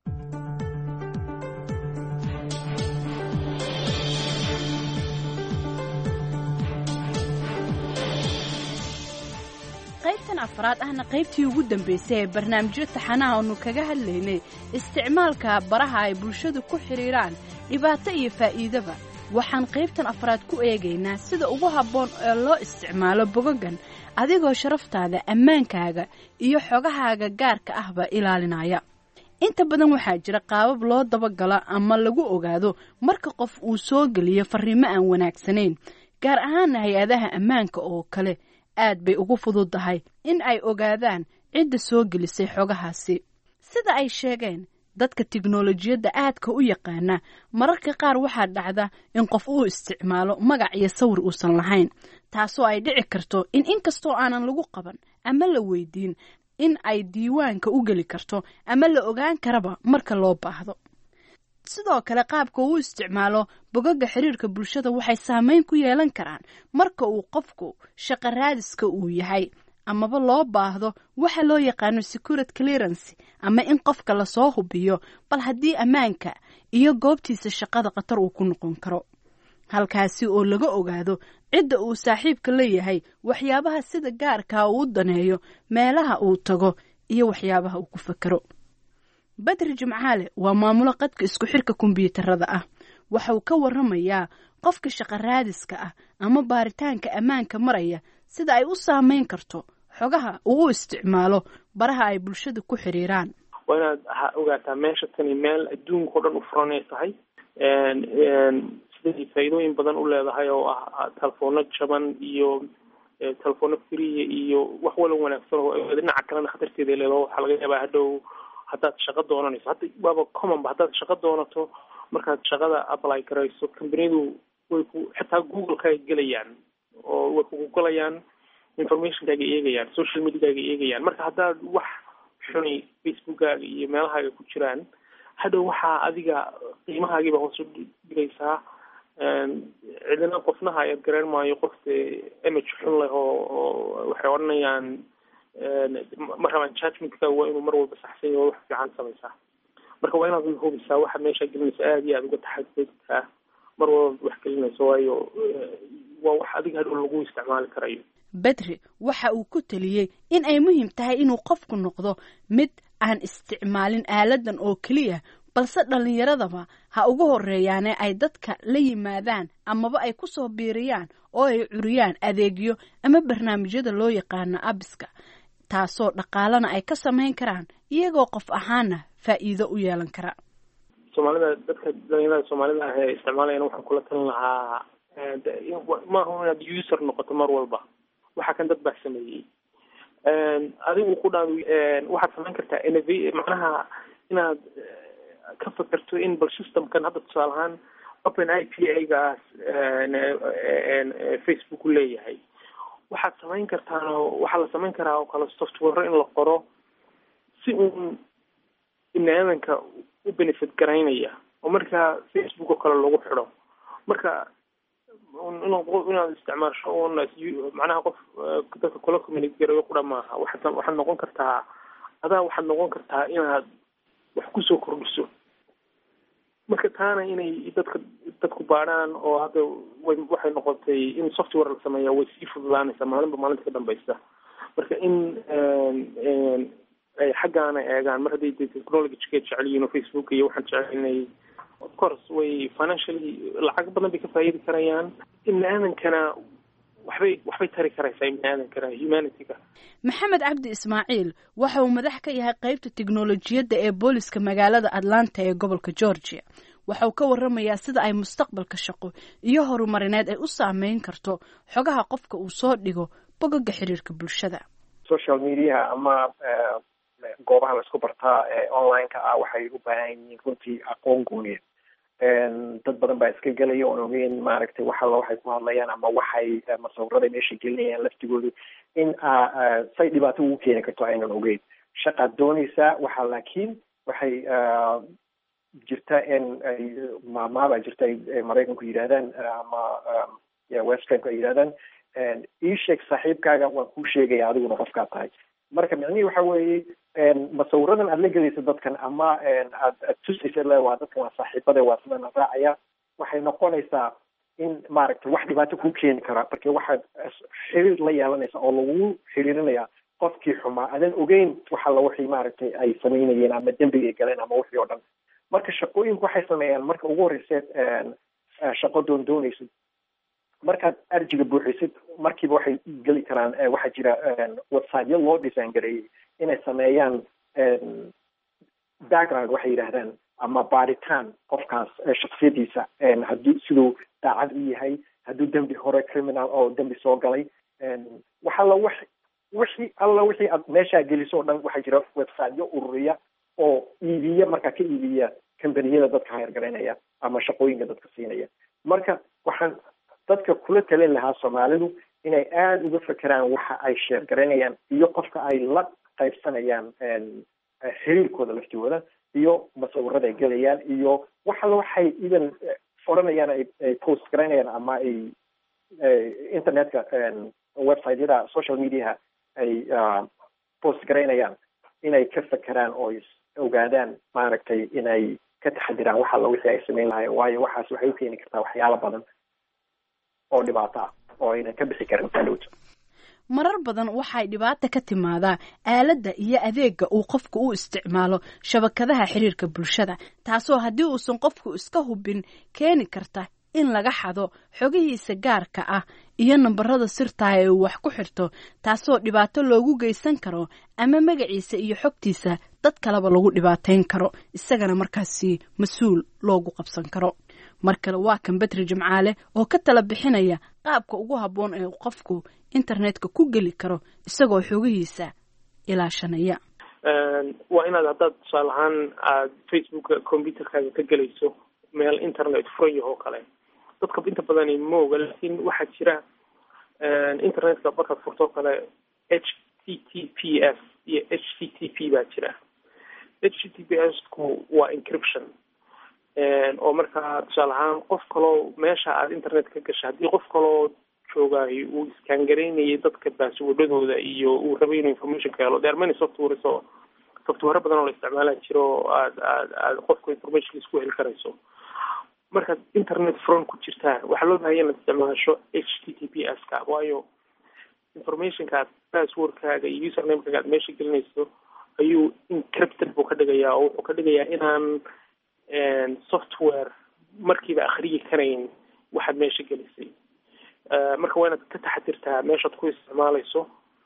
qaybtan afraad ahna qaybtii ugu dambeysay ee barnaamijyo taxanaha aanu kaga hadlaynay isticmaalka baraha ay bulshadu ku xidhiiraan, dhibaato iyo faa'iidaba. waxaan qaybtan afraad ku eegaynaa sida ugu habboon ee loo isticmaalo bogogan adigoo sharaftaada, ammaankaaga iyo xogahaaga gaarka ahba ilaalinaya. inta badan waxaa jira qaabab loo dabagalo ama lagu ogaado marka qof uu soo geliyo farriimo aan wanaagsanayn, gaar ahaana hay-adaha ammaanka oo kale aad bay ugu fududahay in ay ogaadaan cidda soo gelisay xogahaasi. sida ay sheegeen dadka tiknoolajiyadda aadka u yaqaana, mararka qaar waxaa dhacda in qof uu isticmaalo magac iyo sawir uusan lahayn, taasoo ay dhici karto in inkastoo aanan lagu qaban ama la weydiin in ay diiwaanka u geli karto ama la ogaan karaba marka loo baahdo. sidoo kale qaabka uu isticmaalo bogaga xiriirka bulshada waxay saameyn ku yeelan karaan marka uu qofku shaqo raadiska uu yahay amaba loo baahdo waxa loo yaqaano security clearance, ama in qofka lasoo hubiyo bal haddii ammaanka iyo goobtiisa shaqada khatar uu ku noqon karo. halkaasi oo laga ogaado cidda uu saaxiibka leeyahay, waxyaabaha sida gaarka uu daneeyo, meelaha uu tago iyo waxyaabaha uu ku fakaro. Badri Jimcaale waa maamulo qadka isku xirka kombiyuutarada ah. waxa uu ka warramayaa qofka shaqo raadiska ah ama baaritaanka ammaanka maraya sida ay u saameyn karto xogaha uu u isticmaalo baraha ay bulshada ku xiriiraan. waa inaad ogaataa meesha tani meel adduunka oo dhan u furan ay tahay, siday faa'iidooyin badan u leedahay oo ah telefoonno jaban iyo telefoonno free iyo wax wala wanaagsan oo dhinaca kalena khatarteeda leedahay. waxaa laga yaabaa hadhow haddaad shaqo doonanayso, hadda waaba common ba, haddaad shaqo doonato markaad shaqada apply garayso, kambaniyadu way ku xitaa google-ka ay gelayaan oo way kugu galayaan, informationkaaga eegayaan, social mediakaaga eegayaan. marka haddaad wax xuni facebookkaaga iyo meelahaaga ku jiraan, hadhow waxaa adiga qiimahaagiiba hoos u dhigaysaa. cidina qofnaha ayaad garan maayo, qofte image xun leh oo waxay odhanayaan ma rabaan judgmentka waa inuu mar walba saxsan yahay oo wax fiican samaysaa. marka waa inaad hubisaa waxa meesha gelinaysa aad iyo aad uga taxadudtaa mar walba wax gelinayso, waayo waa wax adiga hadhow lagu isticmaali karayo. Badri waxa uu ku taliyey in ay muhiim tahay inuu qofku noqdo mid aan isticmaalin aaladan oo keliya, balse dhallinyaradaba ha ugu horeeyaane ay dadka la yimaadaan amaba ay ku soo biiriyaan oo ay curiyaan adeegyo ama barnaamijyada loo yaqaano abiska, taasoo dhaqaalana ay ka samayn karaan iyagoo qof ahaana faa'iido u yeelan kara. soomaalida dadka dhalinyarada soomaalida ah ee isticmaalayana waxaan kula talin lahaa maaha inaad user noqoto mar walba. waxa kan dad baa sameeyey adigu ku dhaan waxaad samayn kartaa inov macnaha inaad ka fakerto in bal systemkan hadda tusaale ahaan open i p a-gaas facebook u leeyahay waxaad samayn kartaan oo waxaa la samayn karaa oo kale software in la qoro si uun biniaadanka u benefit garaynaya oo markaa facebook oo kale lagu xidho marka inaad isticmaasho un macnaha qof dadka kula community garayo ku dhamaaha waxaad waxaad noqon kartaa adaa waxaad noqon kartaa inaad wax kusoo kordhiso marka taana inay dadka dadku baadhaan oo hadda way waxay noqotay in software la sameeya way sii fududaanaysaa maalinba maalinta ka dambaysa marka in ay xaggaana eegaan mar hadday technology-ga jecel yihiin oo facebook iyo waxaan jecelnay of course way financially lacag badan bay ka faa'iidi karayaan ibni-aadankana waxbay waxbay tari karaysaa ibni-aadankana humanity-ga maxamed cabdi ismaaciil waxa uu madax ka yahay qaybta tiknolojiyadda ee booliska magaalada atlanta ee gobolka georgia waxa uu ka waramayaa sida ay mustaqbalka shaqo iyo horumarineed ay u saameyn karto xogaha qofka uu soo dhigo bogaga xiriirka bulshada social media ama goobaha la isku bartaa ee online-ka ah waxay u baahan yihiin runtii aqoon gooniya dad badan baa iska gelaya oon ogeyn maaragtay wax alla waxay ku hadlayaan ama waxay masawirada meesha gelinayaan laftigoodu in say dhibaato ugu keeni karto aynan ogeyn shaqaad doonaysaa waxa laakiin waxay jirta in ay maamaabaa jirta ay maraykanku yidhahdaan ama westranku ay yidhahdaan ii sheeg saaxiibkaaga waan kuu sheegaya adiguna qofkaa tahay marka micnihii waxa weeye masawiradan aad la gelaysa dadkan ama aad aad tusaysa le waa dadkan waa saaxiibade waa sidana raacaya waxay noqonaysaa in maaragtay wax dhibaato kuu keeni kara marka waxaad xiriir la yeelanaysa oo lagu xiriirinaya qofkii xumaa adan ogeyn waxa la wixii maaragtay ay samaynayeen ama dembiga ay galeen ama wixii oo dhan marka shaqooyinku waxay sameeyaan marka ugu horreyseed shaqo doon doonaysid markaad arjiga buuxisid markiiba waxay geli karaan waxaa jira websiteyo loo design gareeyey inay sameeyaan background waxay yidhaahdaan ama baaritaan qofkaas shaksiyadiisa hadduu siduu daacad u yahay hadduu dembi hore criminal oo dembi soo galay wax alla wax wixii alla wixii aad meeshaa geliso o dhan waxaa jira websiteyo ururiya oo iibiya markaa ka iibiya combaniyada dadka hayargaraynaya ama shaqooyinka dadka siinaya marka waxaan dadka kula talin lahaa soomaalidu inay aada uga fekeraan waxa ay sheergaraynayaan iyo qofka ay la qaybsanayaan xiriirkooda laftigooda iyo masawirada ay gelayaan iyo wax alla waxay idan oranayaan ay post garaynayaan ama ay internetka websiteyada social mediaha ay post garaynayaan inay ka fekeraan oo ogaadaan maaragtay inay ka taxadiraan wax alla wixii ay samayn lahayen waayo waxaas waxay u keeni kartaa waxyaalo badan oo dhibaato ah oo aynan ka bixi karin kalowta marar badan waxay dhibaato ka timaadaa aaladda iyo adeega uu qofku u isticmaalo shabakadaha xiriirka bulshada taasoo haddii uusan qofku iska hubin keeni karta in laga xado xogihiisa gaarka ah iyo nambarada sirtaah ee uu wax ku xirto taasoo dhibaato loogu geysan karo ama magaciisa iyo xogtiisa dad kaleba lagu dhibaateyn karo isagana markaasi mas-uul loogu qabsan karo mar kale waa kan betri jimcaale oo ka tala bixinaya qaabka ugu habboon ee qofku internetka ku geli karo isagoo xogihiisa ilaashanaya waa inaad haddaad tusaale ahaan aad facebooka computerkaaga ka gelayso meel internet furayah oo kale dadka inta badani ma oga laakiin waxaa jira internetka markaad furto o kale h t t p s iyo h t t p baa jira h t t p s ku waa encryption oo markaa tusaale ahaan qof kaloo meesha aad internet ka gasha haddii qof kaloo joogaayo uu iskangareynayay dadka baaswadadooda iyo uu rabay inuu information ka helo there are many softwares oo software badan oo la isticmaala jiro oo aad aad aad qofka information isku heli karayso markaad internet front ku jirtaan waxaa loo bahaya inaad isticmaasho h t t p s ka waayo informationkaad passwordkaaga iyo usernamekaaga aad meesha gelinayso ayuu encrypted buu ka dhigayaa oo wuxuu ka dhigayaa inaan software markiiba akhriyi karayn waxaad meesha gelisay marka waa inaad ka taxadirtaa meeshaad ku isticmaalayso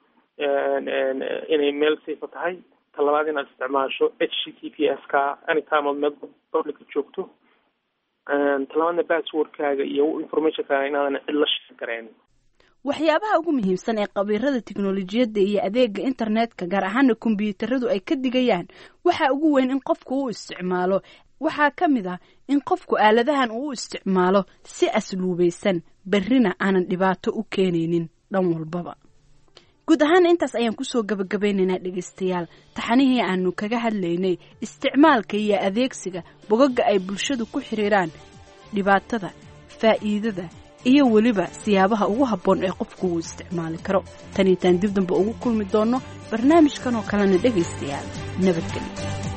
inay meel safe tahay talabaad inaad isticmaasho h t t p s ka anytime ood meel publica joogto talabaadna passwordkaaga iyo informationkaaga inaadan cid la sheegarayn waxyaabaha ugu muhiimsan ee khabiirada tiknolojiyadda iyo adeega internetka gaar ahaana kombiyuutaradu ay ka digayaan waxaa ugu weyn in qofku uu isticmaalo waxaa ka mid ah in qofku aaladahan uu isticmaalo si asluubaysan berrina aanan dhibaato u keenaynin dhan walbaba. guud ahaan intaas ayaan kusoo gabagabaynaynaa dhegaystayaal taxanihii aanu kaga hadlaynay isticmaalka iyo adeegsiga bogagga ay bulshadu ku xiriiraan, dhibaatada, faa'iidada iyo weliba siyaabaha ugu habboon ee qofku uu isticmaali karo. tan intaan dib dambe ugu kulmi doonno barnaamijkan oo kalena dhegaystayaal nabadgelyo.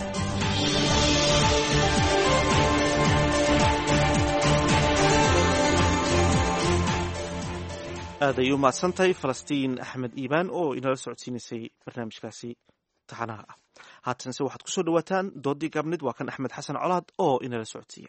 aad ay u mahadsantahay falastiin axmed iibaan oo inala socodsiinaysay barnaamijkaasi taxanaha ah. haatanse waxaad ku soo dhawaataan doodii gaabnid. waa kan axmed xasan colaad oo inala socodsiiya.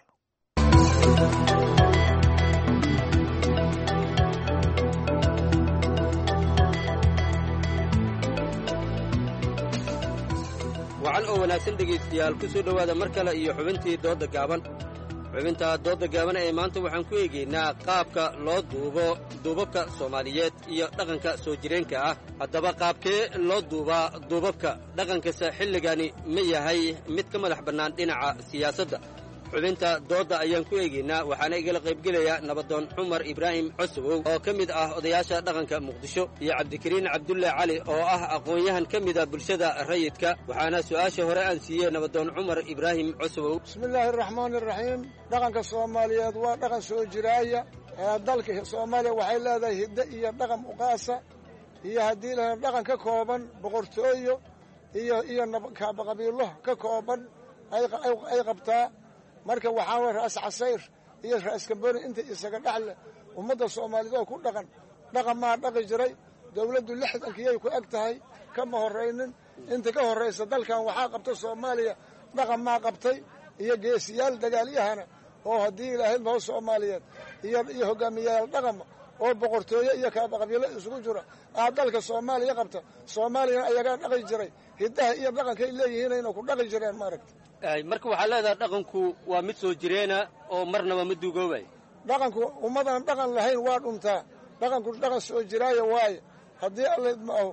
wacan oo wanaagsan dhegaystayaal ku soo dhowaada mar kale iyo xubintii doodda gaaban. xubinta doodda gaaban ee maanta waxaan ku eegaynaa qaabka loo duubo duubabka soomaaliyeed iyo dhaqanka soo jireenka ah. haddaba qaabkee loo duubaa duubabka dhaqankasa xilligani ma yahay mid ka madax bannaan dhinaca siyaasadda? xubinta doodda ayaan ku eegaynaa waxaana igala qaybgelaya nabadoon cumar ibraahim cosowow oo ka mid ah odayaasha dhaqanka muqdisho iyo cabdikariin cabdulle cali oo ah aqoon-yahan ka mida bulshada rayidka. waxaana su'aasha hore aan siiyey nabadoon cumar ibraahim cosowow. bismillaahi araxmaani araxiim. dhaqanka soomaaliyeed waa dhaqan soo jiraaya. dalka soomaaliya waxay leedahay hiddo iyo dhaqan uqaasa iyo haddii la dhaqan ka kooban boqortooyo iyo iyo qabiilo ka kooban ay qabtaa. marka waxaa way ra'as casayr iyo ra'as kamboni inta isaga dhaxle ummadda soomaaliyeed oo ku dhaqan dhaqan maa dhaqi jiray. dawladdu lixdankiyay ku eg tahay kama horraynin. inta ka horraysa dalkan waxaa qabta soomaaliya dhaqan maa qabtay iyo geesiyaal dagaalyahana oo haddii ilaahay maho soomaaliyeed iyo iyo hogaamiyayaal dhaqama oo boqortooyo iyo qabiilo isugu jira aa dalka soomaaliya qabta. soomaaliyana ayagaa dhaqi jiray. hiddaha iyo dhaqankay leeyihiinayna ku dhaqi jireen maaragta. marka waxaa leedahay dhaqanku waa mid soo jireena oo marnaba ma duugoobay. dhaqanku ummadan dhaqan lahayn waa dhuntaa. dhaqanku dhaqan soo jiraaya waaye haddii alla idmaaho.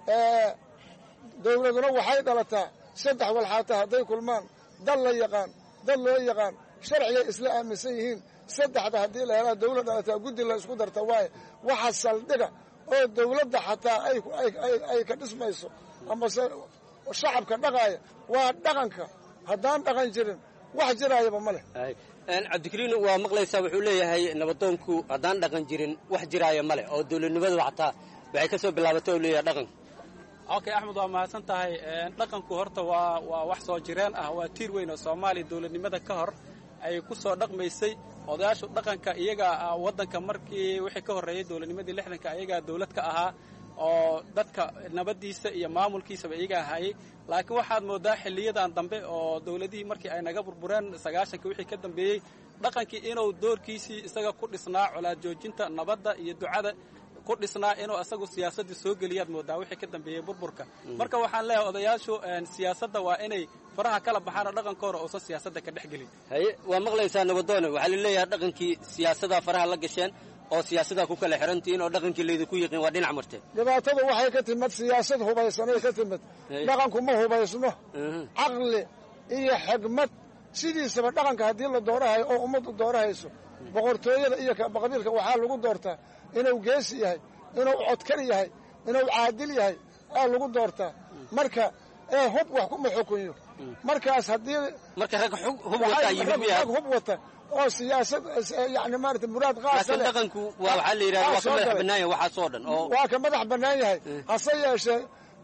dawladuna waxay dhalataa saddex walxaata hadday kulmaan dal la yaqaan dad loo yaqaan sharcigay isla aaminsan yihiin. saddexda haddii la helaa dawlad dhalataa guddi la isku darta waaye waxa saldhiga oo dawladda xataa ay ka dhismayso amase shacabka dhaqaaya waa dhaqanka. haddaan dhaqan jirin wax jiraayaba ma leh. cabdikariin waa maqlaysaa wuxuu leeyahay nabadoonku haddaan dhaqan jirin wax jiraaya ma leh oo dawladnimadu xataa waxay ka soo bilaabatay oo leeyahay dhaqanka. okay axmed waa mahadsan tahay. dhaqanku horta waa waa wax soo jireen ah, waa tiir weyn oo soomaaliya dawladnimada ka hor ay ku soo dhaqmaysay. odayaashu dhaqanka iyaga waddanka markii wixii ka horreeyey dawladnimadii lixdanka ayagaa dawlad ka ahaa oo dadka nabaddiisa iyo maamulkiisaba iyaga ahayey. laakiin waxaad mooddaa xilliyadan dambe oo dawladihii markii ay naga burbureen sagaashanka wixii ka dambeeyey dhaqankii inuu doorkiisii isaga ku dhisnaa colaad joojinta nabadda iyo ducada ku dhisnaa inuu isagu siyaasadda soo geliyaad mooddaa wixii ka dambeeyey burburka. marka waxaan leeyahay odayaashu siyaasadda waa inay faraha kala baxaan oo dhaqankooda uusan siyaasadda ka dhex gelin. haye waa maqlaysaa nabadoone waxaa la leeyahay dhaqankii siyaasaddaa faraha la gasheen oo siyaasaddaa ku kala xirantihiin oo dhaqankii laydinku yiqiin waa dhinac marteen. dhibaatadu waxay ka timid siyaasad hubaysanay ka timid. dhaqanku ma hubaysno. caqli iyo xigmad sidiisaba dhaqanka haddii la doorahayo oo ummaddu doorahayso boqortooyada iyo qabiilka waxaa lagu doortaa inuu geesi yahay, inuu codkar yahay, inuu caadil yahay aa lagu doortaa. marka ee hub wax kuma xukunyo. markaas haddii marka rag hub wata yimid rag hub wata oo siyaasad yani maarata muraad qaasa leh. dhaqanku waa waxaa la yidhahda waa ka madax bannaan yahay waxaasoo dhan oo waa ka madax bannaan yahay. hase yeeshee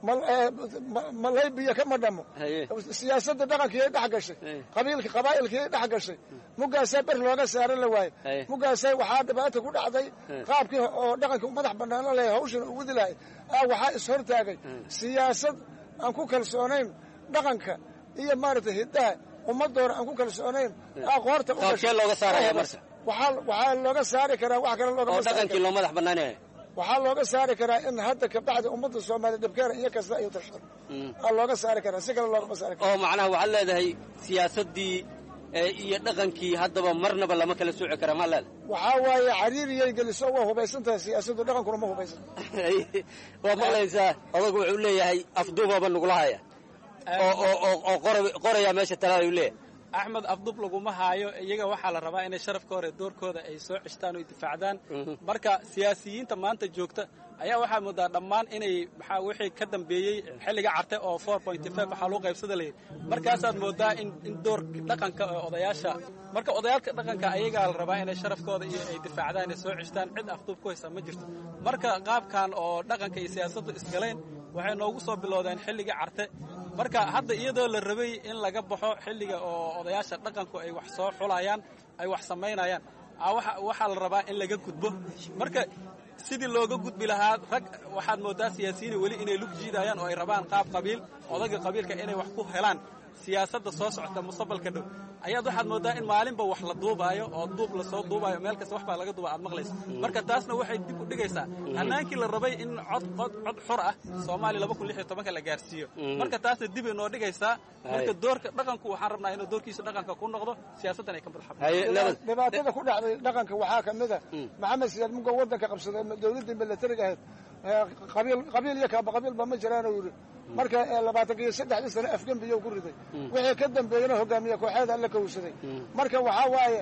malaybiya kama dhamo. siyaasadda dhaqankiyay dhex gashay. qabiilka qabaa'ilkiyay dhex gashay. mugaasaa ber looga saaran la waaye. mugaasaa waxaa dhibaata ku dhacday qaabkii oo dhaqankii madax bannaano lahay hawshan u wadi lahay aa waxaa ishortaagay siyaasad aan ku kalsoonayn dhaqanka iyo maaragtay hiddaha ummadoona aan ku kalsoonayn aqoorta u gashay. looga saaraya marka waxaa waxaa looga saari karaa wax kale looga oo dhaqankii loo madax bannaanyahay. waxaa looga saari karaa in hadda ka bacdi ummadda soomaaliya dhibkeena iyo kasta iyo tashado aa looga saari karaa si kale loogama saari kara. oo macnaha waxaad leedahay siyaasaddii iyo dhaqankii haddaba marnaba lama kala sooci kara ma leeda waxaa waaye cariiriyay geliso waa hubaysantahay siyaasaddu dhaqankuna ma hubaysan waa maqlaysaa odagu wuxuu leeyahay afduubaba nagula haya oo qoraya meesha talaada uu leeyahay axmed afdub laguma haayo iyaga waxaa la rabaa inay sharafka hore doorkooda ay soo ceshtaan oo difaacdaan marka siyaasiyiinta maanta joogta ayaa waxaa moodaa dhammaan inay maxaa wixii ka dambeeyey xilliga carte oo four point five waxaa loo qaybsada layidhi markaasaad moodaa in in door dhaqanka oo odayaasha marka odayaalka dhaqanka ayagaa la rabaa inay sharafkooda iyo ay difaacdaan inay soo ceshtaan cid afdub ku haysa ma jirto marka qaabkan oo dhaqanka iyo siyaasaddu isgaleen waxay noogu soo bilowdeen xilliga carte marka hadda iyadoo la rabay in laga baxo xilliga oo odayaasha dhaqanku ay wax soo xulayaan ay wax samaynayaan waxaa la rabaa in laga gudbo marka sidii looga gudbi lahaa rag waxaad moodaa siyaasiyiin weli inay lug jiidayaan oo ay rabaan qaab qabiil odaga qabiilka inay wax ku helaan siyaasadda soo socota mustaqbalka dhow ayaad waxaad moodaa in maalinba wax la duubaayo oo duub lasoo duubaayo meel kasta wax baa laga duuba aad maqlayso marka taasna waxay dib u dhigaysaa hanaankii la rabay in cod cod cod xor ah soomaaliya laba kun lix iyo tobanka la gaarsiiyo marka taasna dib ay noo dhigaysaa marka doorka dhaqanku waxaan rabnaa inuu doorkiisa dhaqanka ku noqdo siyaasaddan ay ka madaxbannaan dhibaatada ku dhacday dhaqanka waxaa ka mid a maxamed siyaad mugo waddanka qabsaday dowladdii milatariga ahayd qabiil qabiil iyo kaaba qabiilba ma jiraanuu yidhi marka labaatan iyo saddexdii sano afgembiyo ku riday wixii ka dambeeyena hogaamiye kooxeeda alla kowsaday marka waxaa waaye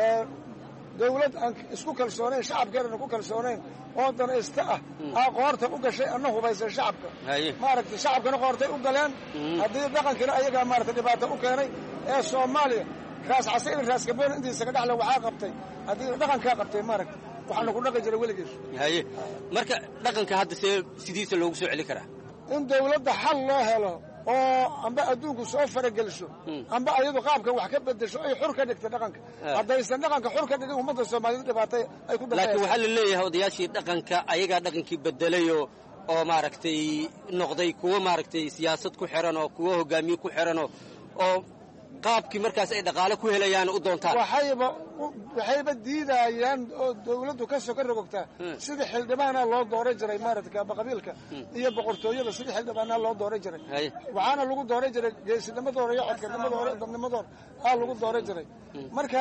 dawlad aan isku kalsoonayn shacabkeedana ku kalsoonayn oo danaysta ah aa qoorta u gashay ana hubaysan shacabka maaragtay shacabkana qoortay u galeen haddii dhaqankina ayagaa maaragtay dhibaato u keenay ee soomaaliya raas casayna raas gaboon intiisa ka dhexle waxaa qabtay haddii dhaqankaa qabtay maaragtay waxaana ku dhaqi jiray weligiis haye marka dhaqanka hadda see sidiisa loogu soo celi karaa in dawladda xal loo helo oo amba adduunku soo farageliso amba ayadu qaabka wax ka bedesho ay xur ka dhigta dhaqanka haddaysan dhaqanka xur ka dhigin ummadda soomaaliyed dhibaatay ay ku laakiin waxaa la leeyahay odayaashii dhaqanka ayagaa dhaqankii bedelayoo oo maaragtay noqday kuwo maaragtay siyaasad ku xiran oo kuwo hogaamiye ku xiran oo oo qaabkii markaas ay dhaqaale ku helayaan u doontaan waxayba waxayba diidayaan oo dawladdu ka soo ka rogogtaa sidii xildhibaana loo dooran jiray maaragtay kaaba qabiilka iyo boqortooyada sidii xildhibaana loo dooran jiray waxaana lagu dooran jiray geesinimadooda iyo codkarnimadooda dadnimadooda aa lagu dooran jiray marka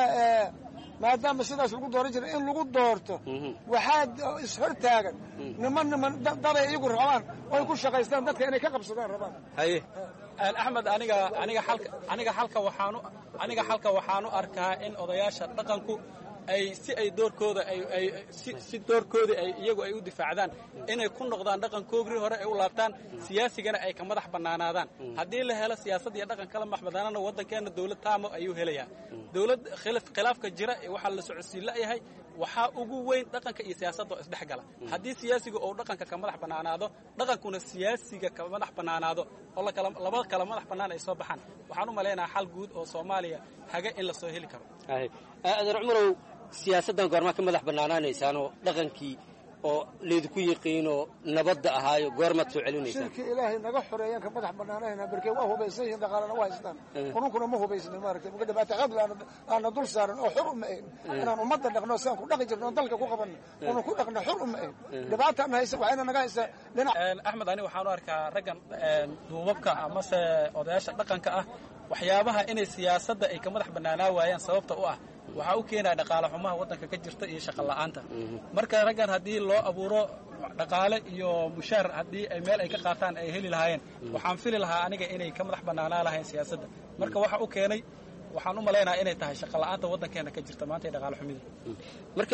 maadaama sidaas lagu dooran jiray in lagu doorto waxaa ishortaagan niman niman daday iyagu rabaan oo ay ku shaqaystaan dadka inay ka qabsadaan rabaan haye axmed aniga aniga xalka aniga xalka waxaanu aniga xalka waxaanu arkaa in odayaasha dhaqanku ay si ay doorkooda ay ay si si doorkooda ay iyagu ay u difaacdaan inay ku noqdaan dhaqankoogii hore ay u laabtaan siyaasigana ay ka madax bannaanaadaan haddii la helo siyaasad iyo dhaqan kala madax bannaanana waddankeena dawlad taamo ayuu helayaa dawlad khilaafka jira waxaa la socodsiin la'yahay waxaa ugu weyn dhaqanka iyo siyaasadda oo isdhex gala haddii siyaasiga uu dhaqanka ka madax bannaanaado dhaqankuna siyaasiga ka madax bannaanaado oo lakala laba kala madax bannaan ay soo baxaan waxaan u malaynayaa xal guud oo soomaaliya haga in la soo heli karo adeer cumarow siyaasaddan goormaa ka madax bannaanaanaysaanoo dhaqankii oo laydinku yiqiinoo nabadda ahaayo goormaad soo celinaysaan shirki ilaahay naga xoreeyaan ka madax bannaanayna barkee waa hubaysan yihiin dhaqaalana waa haystaan qununkuna ma hubaysnin maaragtay muga dhibaato xoog aana dul saaran oo xur uma ahin inaan ummadda dhaqno siaan ku dhaqi jirno oon dalka ku qabanno una ku dhaqno xur uma ahin dhibaataan haysa waxayna naga haysa dhinac axmed ani waxaan u arkaa raggan duubabka amase odayaasha dhaqanka ah waxyaabaha inay siyaasadda ay ka madax bannaanaa waayaan sababta u ah waxaa u keenaya dhaqaale xumaha waddanka ka jirta iyo shaqo la'aanta marka raggan haddii loo abuuro dhaqaale iyo mushaar haddii ay meel ay ka qaataan ay heli lahaayeen waxaan fili lahaa aniga inay ka madax bannaanaa lahayn siyaasadda marka waxa u keenay waxaan u malaynayaa inay tahay shaqo la'aanta waddankeena ka jirta maanta iyo dhaqaale xumida marka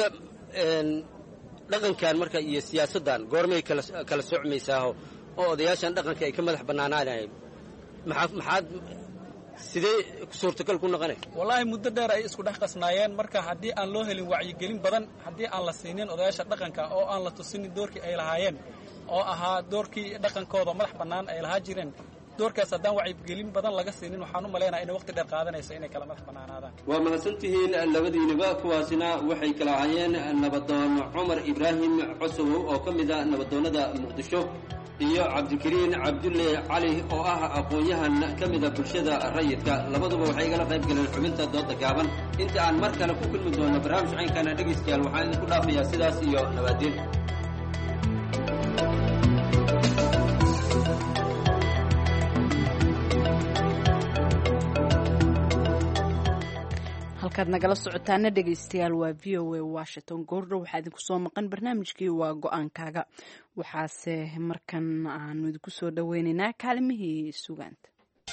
dhaqankan marka iyo siyaasaddan goormay kala kala socmaysaaho oo odayaashan dhaqanka ay ka madax bannaanaanayeen maxaa maxaad sidee suurtagal ku noqonay wallaahi muddo dheer ay isku dhex qasnaayeen marka haddii aan loo helin wacyigelin badan haddii aan la siinin odayaasha dhaqanka oo aan la tusinin doorkii ay lahaayeen oo ahaa doorkii dhaqankooda madax bannaan ay lahaa jireen doorkaas haddaan wacyigelin badan laga siinin waxaan u malaynayaa inay waqti dheer qaadanayso inay kala madax bannaanaadaan waa mahadsantihiin labadiinaba kuwaasina waxay kala ahaayeen nabadoon cumar ibraahim cosowow oo ka mid a nabadoonnada muqdisho iyo cabdikariin cabdulle cali oo ah aqoon-yahan ka mida bulshada rayidka labaduba waxay igala qayb galeen xubinta dooda gaaban inta aan mar kale ku kulmi doono barnaamij caynkana dhegaystayaal waxaan idinku dhaafayaa sidaas iyo nabaadeen halkaad nagala socotaana dhegaystayaal waa v o a washington goordhow waxaa idinku soo maqan barnaamijkii waa go-aankaaga waxaase markan aanu idinku soo dhaweynaynaa kaalimihii sugaanta.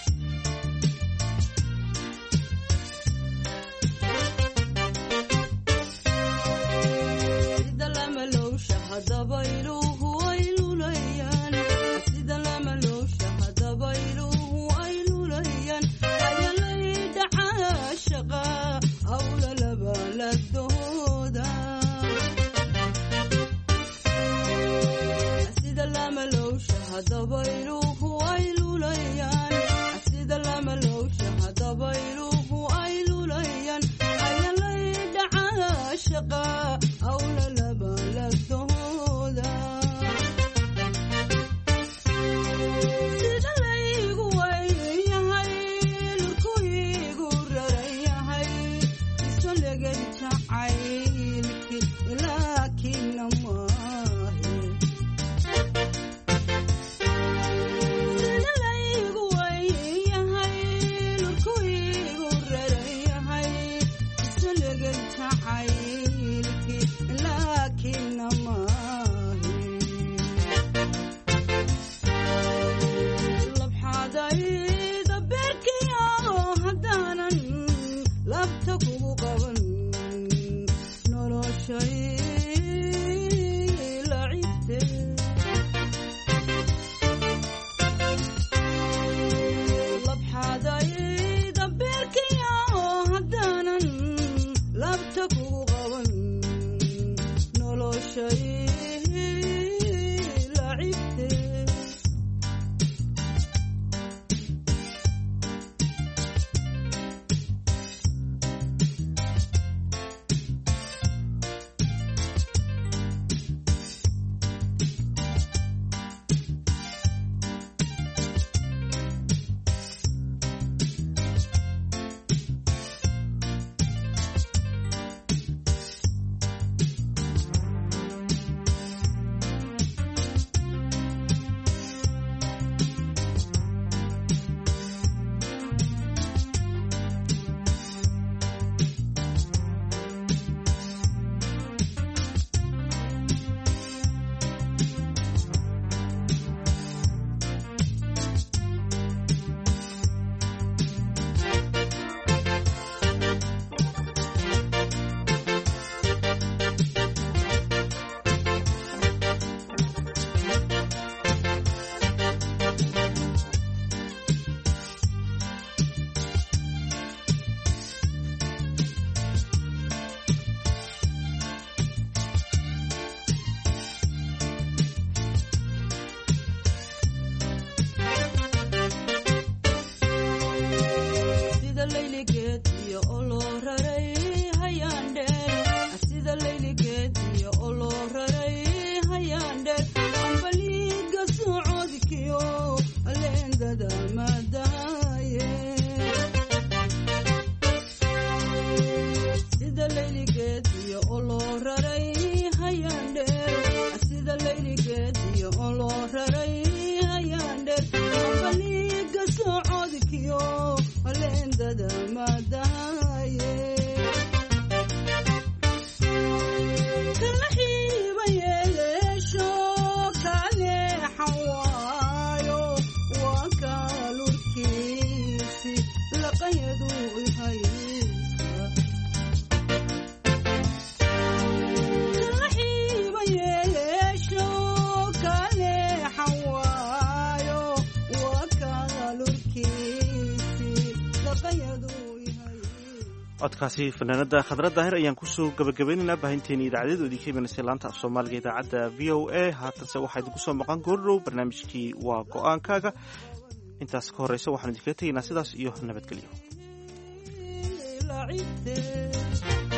codkaasi fanaanada khadra daahir ayaan kusoo gabagabaynaynaa baahinteeni idaacadeed idinka imanaysa laanta af soomaaliga idaacadda v o a haatanse waxaa idinku soo maqan goordhow barnaamijkii waa go-aankaaga intaas ka horeysa waxaanu idinkaga tegaynaa sidaas iyo nabadgelyo.